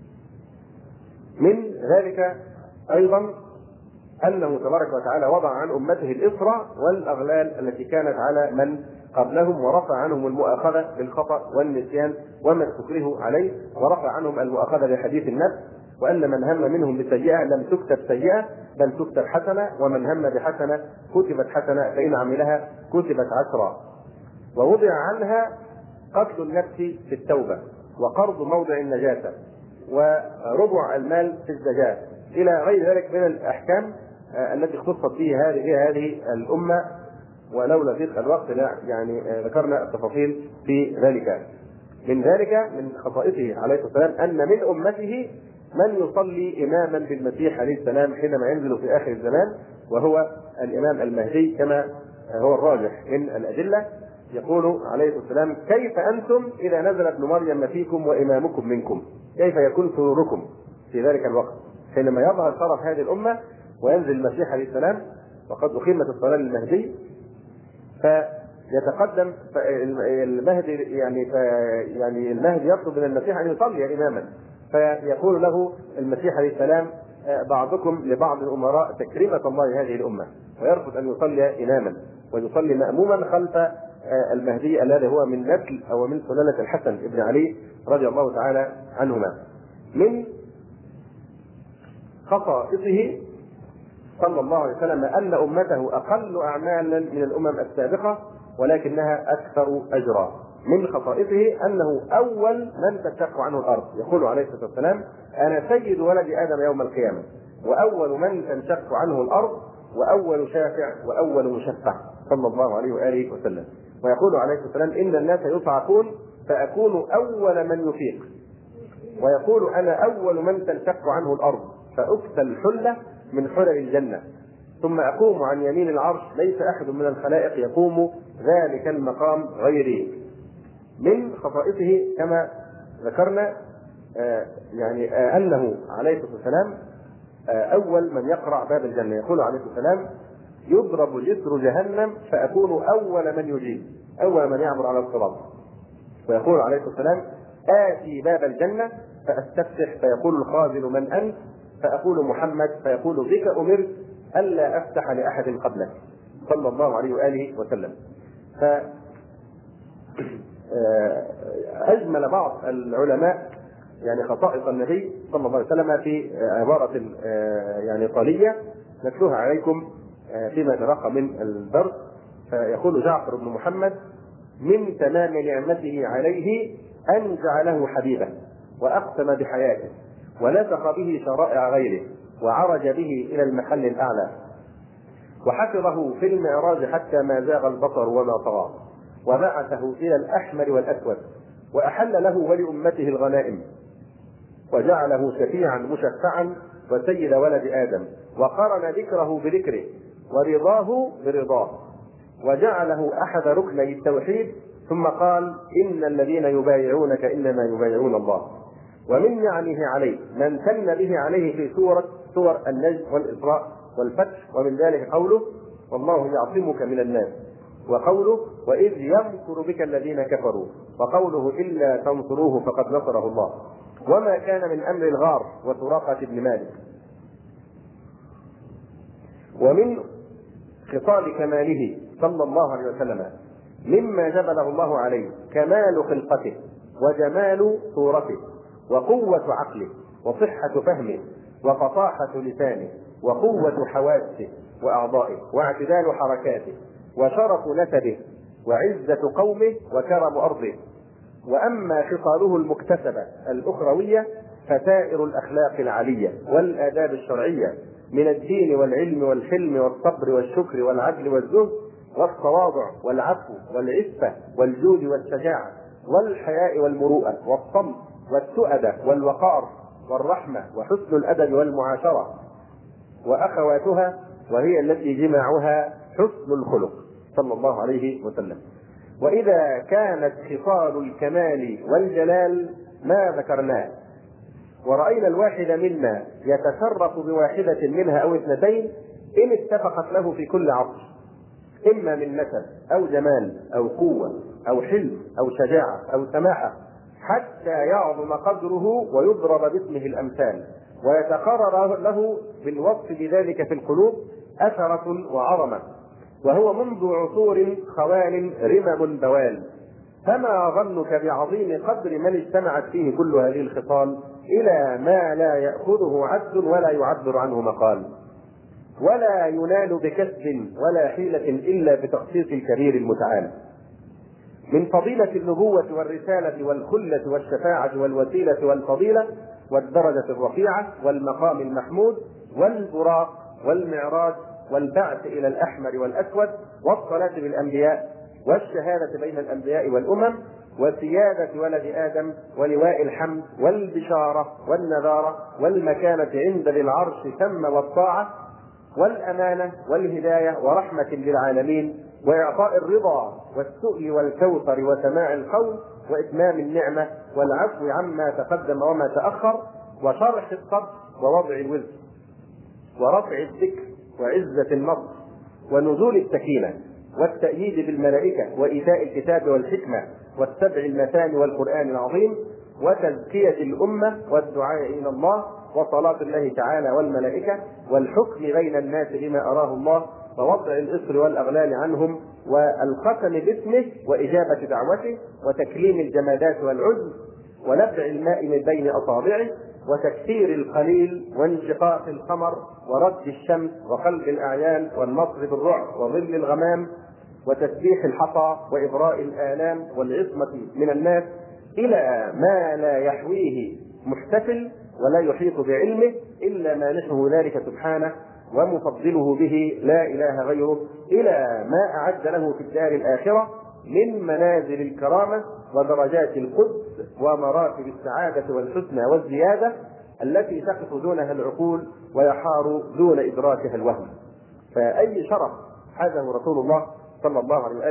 من ذلك أيضا أنه تبارك وتعالى وضع عن أمته الإصرة والأغلال التي كانت على من قبلهم ورفع عنهم المؤاخذة بالخطأ والنسيان وما استكرهوا عليه ورفع عنهم المؤاخذة بحديث النفس وأن من هم منهم بسيئة لم تكتب سيئة بل تكتب حسنة ومن هم بحسنة كتبت حسنة فإن عملها كتبت عشرا. ووضع عنها قتل النفس في التوبة وقرض موضع النجاسة وربع المال في الزكاة إلى غير ذلك من الأحكام التي اختصت فيه هذه هذه الأمة ولولا ضيق الوقت لا يعني ذكرنا التفاصيل في ذلك. من ذلك من خصائصه عليه الصلاة والسلام أن من أمته من يصلي إماما بالمسيح عليه السلام حينما ينزل في آخر الزمان وهو الإمام المهدي كما هو الراجح من الأدلة. يقول عليه الصلاة والسلام كيف أنتم إذا نزل ابن مريم فيكم وإمامكم منكم كيف يكون سروركم في ذلك الوقت حينما يظهر شرف هذه الأمة وينزل المسيح عليه السلام وقد أقيمت الصلاة للمهدي فيتقدم المهدي يعني يعني المهدي يطلب من المسيح أن يصلي إماما فيقول له المسيح عليه السلام بعضكم لبعض الأمراء تكريمة الله هذه الأمة ويرفض أن يصلي إماما ويصلي مأموما خلف المهدي الذي هو من نسل أو من سلالة الحسن ابن علي رضي الله تعالى عنهما. من خصائصه صلى الله عليه وسلم أن أمته أقل أعمالا من الأمم السابقة ولكنها أكثر أجرا. من خصائصه أنه أول من تنشق عنه الأرض يقول عليه الصلاة والسلام أنا سيد ولد آدم يوم القيامة وأول من تنشق عنه الأرض وأول شافع وأول مشفع صلى الله عليه وآله وسلم. ويقول عليه الصلاة والسلام إن الناس يصعقون فأكون أول من يفيق ويقول أنا أول من تنشق عنه الأرض فأكسى الحلة من حلل الجنة ثم أقوم عن يمين العرش ليس أحد من الخلائق يقوم ذلك المقام غيري. من خصائصه كما ذكرنا آه يعني آه أنه عليه الصلاة والسلام آه أول من يقرع باب الجنة. يقول عليه الصلاة والسلام: يضرب جسر جهنم فأكون أول من يجيب، أول من يعبر على الصراط. ويقول عليه الصلاة والسلام: آتي باب الجنة فأستفتح فيقول الخازن: من أنت؟ فأقول: محمد. فيقول: بك أمرت ألا أفتح لأحد قبلك، صلى الله عليه وآله وسلم. ف أجمل بعض العلماء يعني خصائص النبي صلى الله عليه وسلم في عبارة يعني طالية نتلوها عليكم فيما تبقى من الدرس. فيقول جعفر بن محمد: من تمام نعمته عليه أن جعله حبيبا، وأقسم بحياته، ونسخ به شرائع غيره، وعرج به إلى المحل الأعلى، وحفظه في المعراج حتى ما زاغ البصر وما طغى، وبعثه إلى الأحمر والأسود، وأحل له ولأمته الغنائم، وجعله شفيعا مشفعا وسيد ولد آدم، وقرن ذكره بذكره ورضاه برضاه، وجعله أحد ركني التوحيد، ثم قال: إن الذين يبايعونك إنما يبايعون الله. ومن نعمه عليه ما امتن به عليه في سورة سور النجم والإسراء والفتح، ومن ذلك قوله: والله يعصمك من الناس، وقوله: وإذ يمكر بك الذين كفروا، وقوله: إلا تنصروه فقد نصره الله، وما كان من أمر الغار وسراقة بن مالك. ومن خصال كماله صلى الله عليه وسلم مما جبله الله عليه كمال خلقته، وجمال صورته، وقوة عقله، وصحة فهمه، وفصاحة لسانه، وقوة حواسه وأعضائه، واعتدال حركاته، وشرف نسبه، وعزة قومه، وكرم أرضه. وأما خصاله المكتسبة الأخروية فسائر الأخلاق العالية والآداب الشرعية من الدين والعلم والحلم والصبر والشكر والعدل والزهد والتواضع والعفو والعفة والجود والشجاعة والحياء والمروءة والصمت والتؤدة والوقار والرحمة وحسن الأدب والمعاشرة وأخواتها، وهي التي جماعها حسن الخلق، صلى الله عليه وسلم. وإذا كانت خصال الكمال والجلال ما ذكرناه، ورأينا الواحد منا يتشرف بواحدة منها أو اثنتين إن اتفقت له في كل عصر، إما من نسب أو جمال أو قوة أو حلم أو شجاعة أو سماحة، حتى يعظم قدره ويضرب باسمه الأمثال، ويتقرر له بالوصف بذلك في القلوب أثرة وعظمة، وهو منذ عصور خوال رمم بوال. فما ظنك بعظيم قدر من اجتمعت فيه كل هذه الخصال إلى ما لا يأخذه عد ولا يعبر عنه مقال، ولا ينال بكسب ولا حيلة إلا بتخصيص الكبير المتعال، من فضيلة النبوة والرسالة والخلة والشفاعة والوسيلة والفضيلة والدرجة الرفيعة والمقام المحمود والبراق والمعراج والبعث إلى الأحمر والأسود والصلاة بالأنبياء والشهادة بين الأنبياء والأمم وسيادة ولد آدم ولواء الحمد والبشارة والنذارة والمكانة عند ذي العرش ثم والطاعة والأمانة والهداية ورحمة للعالمين وإعطاء الرضا والسؤل والكوثر وسماع القول وإتمام النعمة والعفو عما تقدم وما تأخر وشرح الصدر ووضع الوزر ورفع الذكر وعزة النصر ونزول السكينة والتأييد بالملائكة وإيتاء الكتاب والحكمة والسبع المثاني والقرآن العظيم وتزكية الأمة والدعاء إلى الله وصلاة الله تعالى والملائكة والحكم بين الناس بما أراه الله ووضع الإصر والأغلال عنهم والختم باسمه وإجابة دعوته وتكليم الجمادات والعزم ونبع الماء من بين أصابعه وتكثير القليل وانشقاق القمر ورد الشمس وقلب الأعيان والنصر بالرعب وظل الغمام وتسبيح الحصى وإبراء الآلام والعصمة من الناس إلى ما لا يحويه محتفل ولا يحيط بعلمه إلا مانحه ذلك سبحانه ومفضله به لا إله غيره، إلى ما أعد له في الدار الآخرة من منازل الكرامة ودرجات القدس ومراتب السعادة والحسنى والزيادة التي تقف دونها العقول ويحار دون إدراكها الوهم. فأي شرف حازه رسول الله صلى الله عليه وآله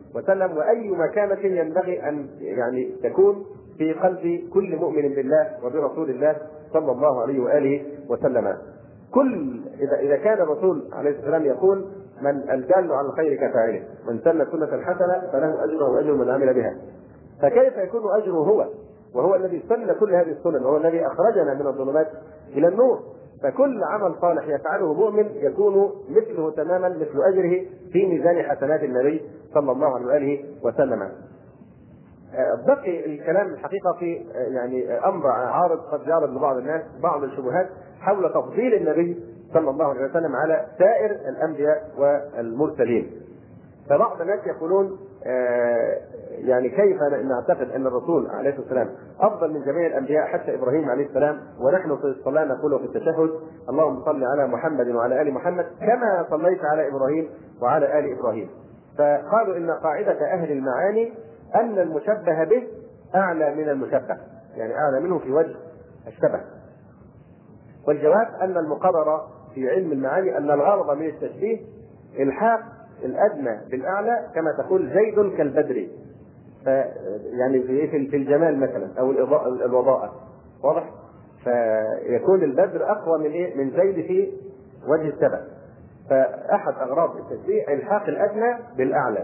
وسلم، وأي مكانة ينبغي أن يعني تكون في قلب كل مؤمن بالله وبرسول الله صلى الله عليه وآله وسلم. كل إذا إذا كان الرسول عليه الصلاة والسلام يقول: من الدال على الخير كفاعله، من سن سنة حسنة فله أجره وأجر من عمل بها. فكيف يكون أجره هو وهو الذي سن كل هذه السنن وهو الذي أخرجنا من الظلمات إلى النور؟ فكل عمل صالح يفعله مؤمن يكون مثله تماما، مثل أجره في ميزان حسنات النبي صلى الله عليه وآله وسلم. بقي الكلام الحقيقة في يعني أمر عارض قد يعرض لبعض الناس بعض الشبهات حول تفضيل النبي صلى الله عليه وسلم على سائر الأنبياء والمرسلين. فبعض الناس يقولون يعني كيف نعتقد أن الرسول عليه الصلاة والسلام أفضل من جميع الأنبياء حتى إبراهيم عليه السلام، ونحن في الصلاة نقول في التشهد: اللهم صل على محمد وعلى آل محمد كما صليت على إبراهيم وعلى آل إبراهيم. فقالوا إن قاعدة أهل المعاني أن المشبه به أعلى من المشبه، يعني أعلى منه في وجه الشبه. والجواب أن المقرر في علم المعاني أن الغرض من التشبيه الحاق الأدنى بالأعلى، كما تقول زيد كالبدر، يعني في الجمال مثلا أو الوضاءة، واضح؟ فيكون البدر أقوى من إيه؟ من زيد في وجه الشبه. فأحد أغراض التشبيه الحاق الأدنى بالأعلى،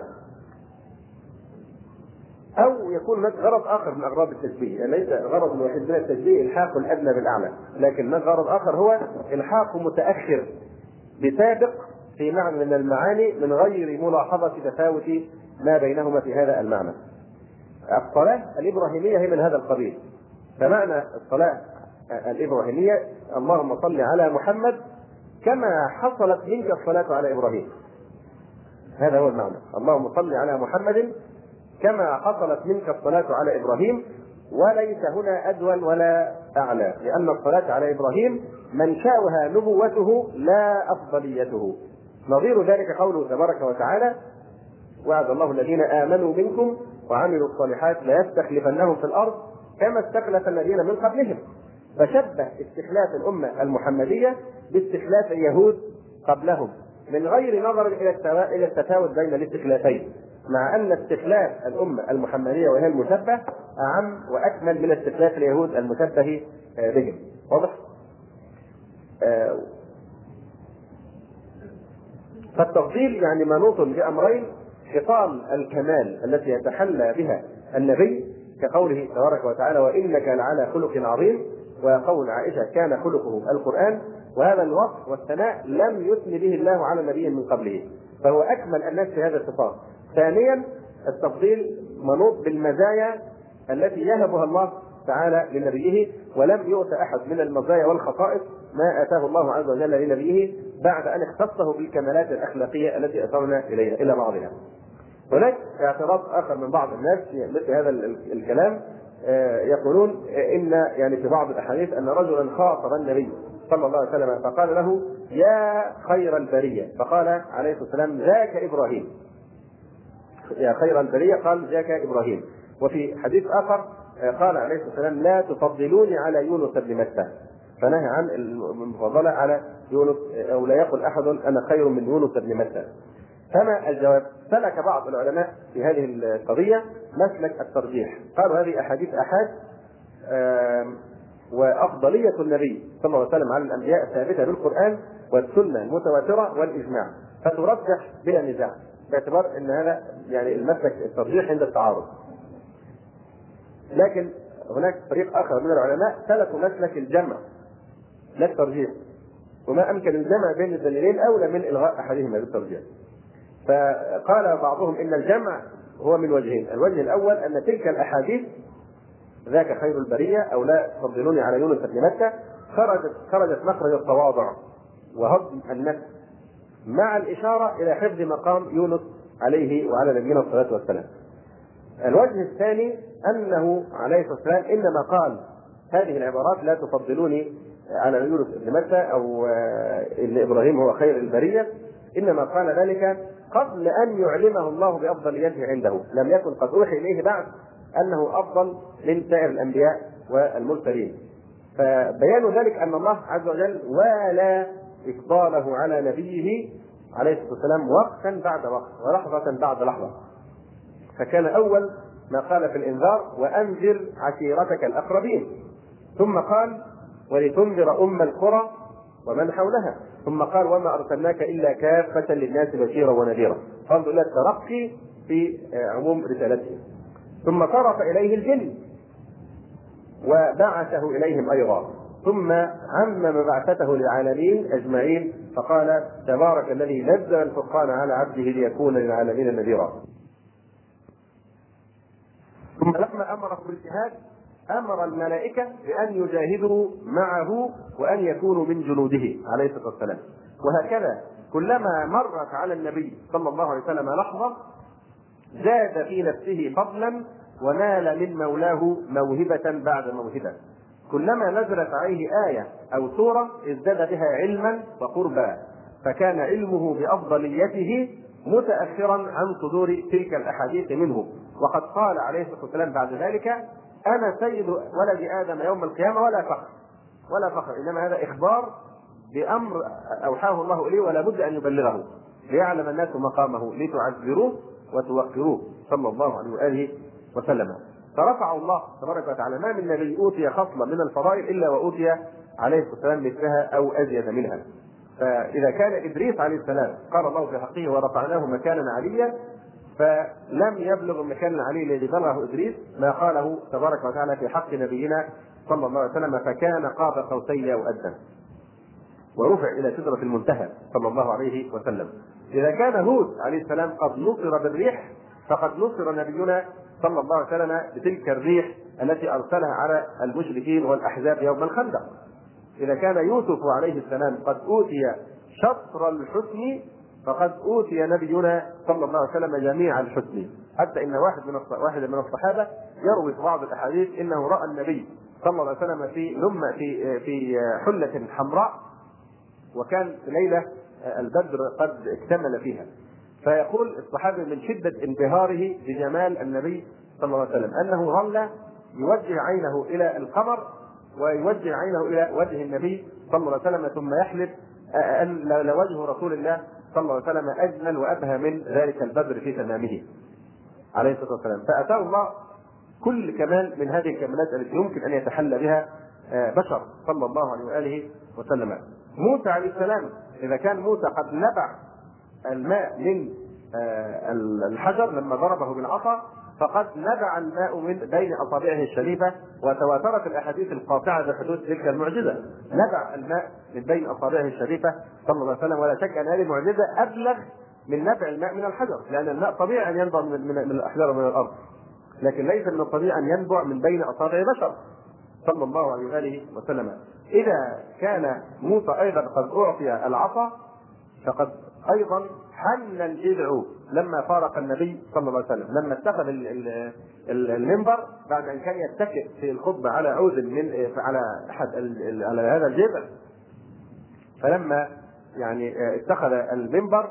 أو يكون هناك غرض آخر من أغراض التشبيه، يعني ليس الغرض الوحيد من التشبيه الحاق الأدنى بالأعلى، لكن هناك غرض آخر هو الحاق متأخر بسابق في معنى من المعاني من غير ملاحظة تفاوت ما بينهما في هذا المعنى. الصلاة الإبراهيمية هي من هذا القبيل. فمعنى الصلاة الإبراهيمية: اللهم صل على محمد كما حصلت منك الصلاة على إبراهيم. هذا هو المعنى: اللهم صل على محمد كما حصلت منك الصلاة على إبراهيم. وليس هنا أدون ولا أعلى، لأن الصلاة على إبراهيم منشأها نبوته لا أفضليته. نظير ذلك قوله تبارك وتعالى: وعد الله الذين آمنوا منكم وعملوا الصالحات ليستخلفنهم في الأرض كما استخلف الذين من قبلهم. فشبه استخلاف الأمة المحمدية باستخلاف اليهود قبلهم، من غير نظر إلى التفاوت بين الاستخلافين، مع أن استخلاف الأمة المحمدية وهي المشبه أعم وأكمل من استخلاف اليهود المشبه بهم. واضح؟ فالتفضيل يعني منوط بأمرين: خصال الكمال التي يتحلى بها النبي كقوله تبارك وتعالى: وإنك لعلى خلق عظيم، وقول عائشة: كان خلقه القرآن. وهذا الوصف والثناء لم يثن به الله على نبي من قبله، فهو أكمل الناس في هذا الصفات. ثانيا، التفضيل منوط بالمزايا التي يهبها الله تعالى لنبيه، ولم يؤت أحد من المزايا والخصائص ما آتاه الله عز وجل لنبيه بعد أن اختصه بالكمالات الأخلاقية التي أشرنا إليها إلى بعضها. هناك اعتراض آخر من بعض الناس في مثل هذا الكلام، يقولون إن يعني في بعض الأحاديث أن رجلا خاطب النبي صلى الله عليه وسلم فقال له: يا خير البرية، فقال عليه الصلاة والسلام: ذاك إبراهيم. يا خير البرية قال: ذاك إبراهيم. وفي حديث آخر قال عليه الصلاة والسلام: لا تفضلوني على يونس بن متى، فنهى عن المفضلة على يونس، أو لا يقل أحد أنا خير من يونس بن متى. فما الجواب؟ سلك بعض العلماء في هذه القضية مسلك الترجيح، قالوا هذه أحاديث أحاد، وأفضلية النبي صلى الله عليه وسلم على الأنبياء ثابتة بالقرآن والسنة المتواترة والإجماع، فترجح بلا نزاع، باعتبار أن هذا يعني المسلك الترجيح عند التعارض. لكن هناك فريق آخر من العلماء سلكوا مسلك الجمع لا الترجيح، وما أمكن الجمع بين الدليلين أولى من إلغاء أحدهما بالترجيح. فقال بعضهم إن الجمع هو من وجهين: الوجه الأول أن تلك الأحاديث ذاك خير البرية أو لا تفضلوني على يونس بن متى خرجت خرجت مخرج التواضع وهضم النفس، مع الإشارة إلى حفظ مقام يونس عليه وعلى نبينا الصلاة والسلام. الوجه الثاني أنه عليه الصلاة والسلام إنما قال هذه العبارات: لا تفضلوني على يونس بن متى أو إن إبراهيم هو خير البرية، إنما قال ذلك قبل أن يعلمه الله بأفضليته عنده، لم يكن قد أوحي إليه بعد أنه أفضل من سائر الأنبياء والمرسلين. فبيان ذلك أن الله عز وجل والى إفضاله على نبيه عليه الصلاة والسلام وقتا بعد وقت ولحظة بعد لحظة. فكان أول ما قال في الإنذار وأنذر عشيرتك الأقربين، ثم قال ولتنذر أم القرى ومن حولها، ثم قال وما أرسلناك إلا كافة للناس بشيرا ونذيرا. فانظر إلى الترقي في عموم رسالته. ثم صرف إليه الجن وبعثه إليهم أيضا، ثم عمم بعثته للعالمين أجمعين، فقال تبارك الذي نزل الفرقان على عبده ليكون للعالمين نذيرا. ثم لما أمره بالجهاد أمر الملائكة بأن يجاهدوا معه وأن يكونوا من جنوده عليه الصلاة والسلام. وهكذا كلما مرت على النبي صلى الله عليه وسلم لحظة زاد في نفسه فضلا ونال من مولاه موهبة بعد موهبة. كلما نزلت عليه آية أو سورة ازداد بها علما وقربا، فكان علمه بأفضليته متأخرا عن صدور تلك الأحاديث منه. وقد قال عليه الصلاة والسلام بعد ذلك أنا سيد ولد آدم يوم القيامة ولا فخر ولا فخر، إنما هذا إخبار بأمر أوحاه الله إليه ولا بد أن يبلغه ليعلم الناس مقامه لتعذروه وتوقروه صلى الله عليه وآله وسلم. فرفع الله تبارك وتعالى ما من نبي أوتي خصلة من الفضائل إلا وأوتي عليه الصلاة والسلام مثلها أو أزيد منها. فإذا كان إدريس عليه السلام قال الله في حقه ورفعناه مكانا عليا، فلم يبلغ المكان العلي الذي بلغه إدريس ما قاله تبارك وتعالى في حق نبينا صلى الله عليه وسلم فكان قاب قوسين أو أدنى، ورفع إلى سدرة المنتهى صلى الله عليه وسلم. إذا كان هود عليه السلام قد نصر بالريح، فقد نصر نبينا صلى الله عليه وسلم بتلك الريح التي أرسلها على المشركين والأحزاب يوم الخندق. إذا كان يوسف عليه السلام قد أوتي شطر الحسن، فقد أوتي نبينا صلى الله عليه وسلم جميع الحسن، حتى إن واحد من واحد من الصحابة يروي في بعض الأحاديث إنه رأى النبي صلى الله عليه وسلم في لمة في في حلة حمراء، وكان ليلة البدر قد اكتمل فيها. فيقول الصحابي من شدة انبهاره بجمال النبي صلى الله عليه وسلم أنه ظل يوجه عينه إلى القمر ويوجه عينه إلى وجه النبي صلى الله عليه وسلم، ثم يحلف أن لوجه رسول الله صلى الله عليه وسلم أجمل وأبهى من ذلك البدر في تمامه عليه الصلاة والسلام. فأتاه الله كل كمال من هذه الكمالات التي يمكن أن يتحلى بها بشر صلى الله عليه وآله وسلم. موسى عليه السلام إذا كان موسى قد نبع الماء من الحجر لما ضربه بالعصا، فقد نبع الماء من بين أصابعه الشريفة، وتواترت الأحاديث القاطعة بحدوث تلك المعجزة. نبع الماء من بين أصابعه الشريفة صلى الله عليه وسلم، ولا شك أن هذه المعجزة أبلغ من نبع الماء من الحجر، لأن الماء طبيعي أن ينبع من, من الأحجار ومن الأرض، لكن ليس من الطبيعي أن ينبع من بين أصابع بشر صلى الله عليه وآله وسلم. إذا كان موسى أيضا قد أعطي العصا، فقد أيضا حن الجذع لما فارق النبي صلى الله عليه وسلم، لما اتخذ المنبر بعد أن كان يتكئ في الخطبة على عود من على أحد على هذا الجذع، فلما يعني اتخذ المنبر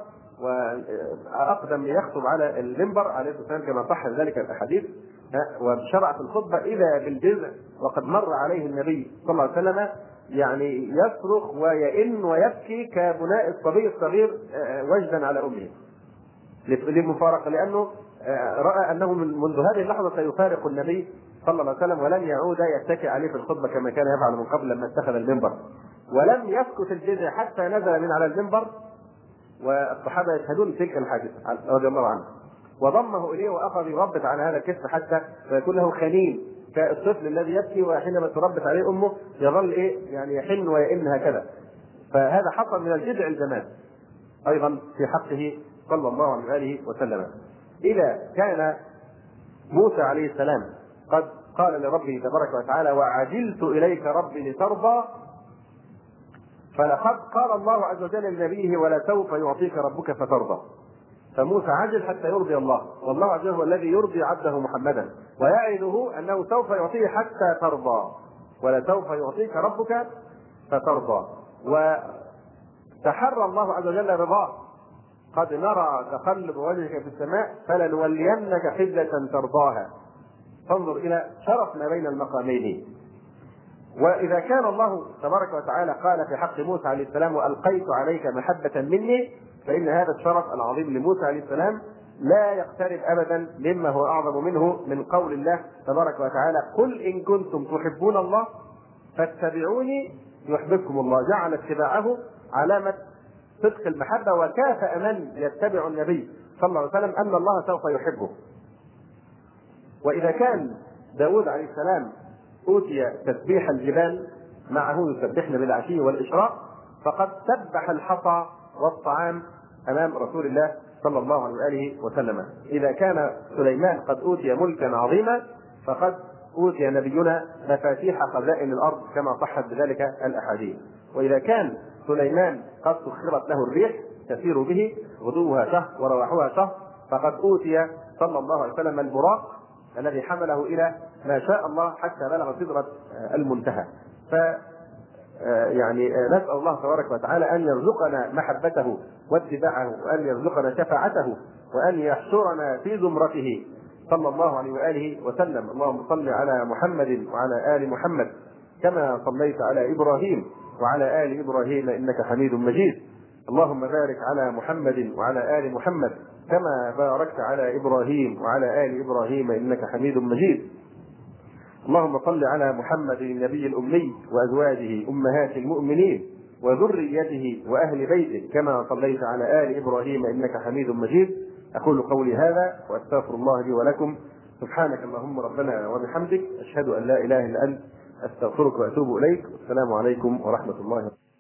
وأقدم ليخطب على المنبر عليه الصلاة والسلام كما صح ذلك الأحاديث، وشرع في الخطبة إذا بالجذع وقد مر عليه النبي صلى الله عليه وسلم يعني يصرخ ويئن ويبكي كبناء الصبي الصغير وجدا على أمه للمفارقة، لأنه رأى أنه منذ هذه اللحظة سيفارق النبي صلى الله عليه وسلم ولن يعود يتكئ عليه في الخطبة كما كان يفعل من قبل لما اتخذ المنبر. ولم يسكت الجذع حتى نزل من على المنبر، والصحابة يشهدون تلك الحادثة رضي الله عنه، وضمه إليه وأخذ يربط على هذا الكتف حتى يكون له خنين كالطفل الذي يبكي وحينما تربط عليه أمه يظل إيه يعني يحن ويئن هكذا. فهذا حصل من الجذع الجمال أيضا في حقه صلى الله عليه وآله وسلم. إذا كان موسى عليه السلام قد قال لربه تبارك وتعالى وعجلت إليك ربي لترضى، فلقد قال الله عز وجل لنبيه ولسوف يعطيك ربك فترضى. فموسى عجل حتى يرضي الله، والله عز وجل هو الذي يرضي عبده محمدا ويعده أنه سوف يعطيه حتى ترضى، ولسوف يعطيك ربك فترضى. وتحرى الله عز وجل رضاه، قد نرى تقلب وجهك في السماء فلنولينك قبلة ترضاها. فانظر إلى شرف ما بين المقامين. وإذا كان الله تبارك وتعالى قال في حق موسى عليه السلام وألقيت عليك محبة مني، فإن هذا الشرف العظيم لموسى عليه السلام لا يقترب أبدا مما هو أعظم منه من قول الله تبارك وتعالى: قل إن كنتم تحبون الله فاتبعوني يحببكم الله. جعل اتباعه علامة صدق المحبة، وكافأ من يتبع النبي صلى الله عليه وسلم أن الله سوف يحبه. وإذا كان داود عليه السلام أوتي تسبيح الجبال معه يسبحن بالعشي والإشراق، فقد سبح الحصى والطعام أمام رسول الله صلى الله عليه وآله وسلم. إذا كان سليمان قد أوتي ملكا عظيما، فقد أوتي نبينا مفاتيح خزائن الأرض كما صحت بذلك الأحاديث. وإذا كان سليمان قد سخرت له الريح تسير به غدوها شهر ورواحها شهر، فقد أوتي صلى الله عليه وسلم البراق الذي حمله إلى ما شاء الله حتى بلغ سدرة المنتهى. ف يعني نسأل الله تبارك وتعالى أن يرزقنا محبته واتباعه، وأن يرزقنا شفاعته، وأن يحشرنا في زمرته صلى الله عليه وآله وسلم. اللهم صل على محمد وعلى آل محمد كما صليت على إبراهيم وعلى آل إبراهيم إنك حميد مجيد. اللهم بارك على محمد وعلى آل محمد كما باركت على إبراهيم وعلى آل إبراهيم إنك حميد مجيد. اللهم صل على محمد النبي الأمي وأزواجه أمهات المؤمنين وذريته وأهل بيته كما صليت على آل إبراهيم إنك حميد مجيد. أقول قولي هذا وأستغفر الله لي ولكم. سبحانك اللهم ربنا وبحمدك، أشهد أن لا إله إلا أنت، أستغفرك وأتوب إليك. والسلام عليكم ورحمة الله وبركاته.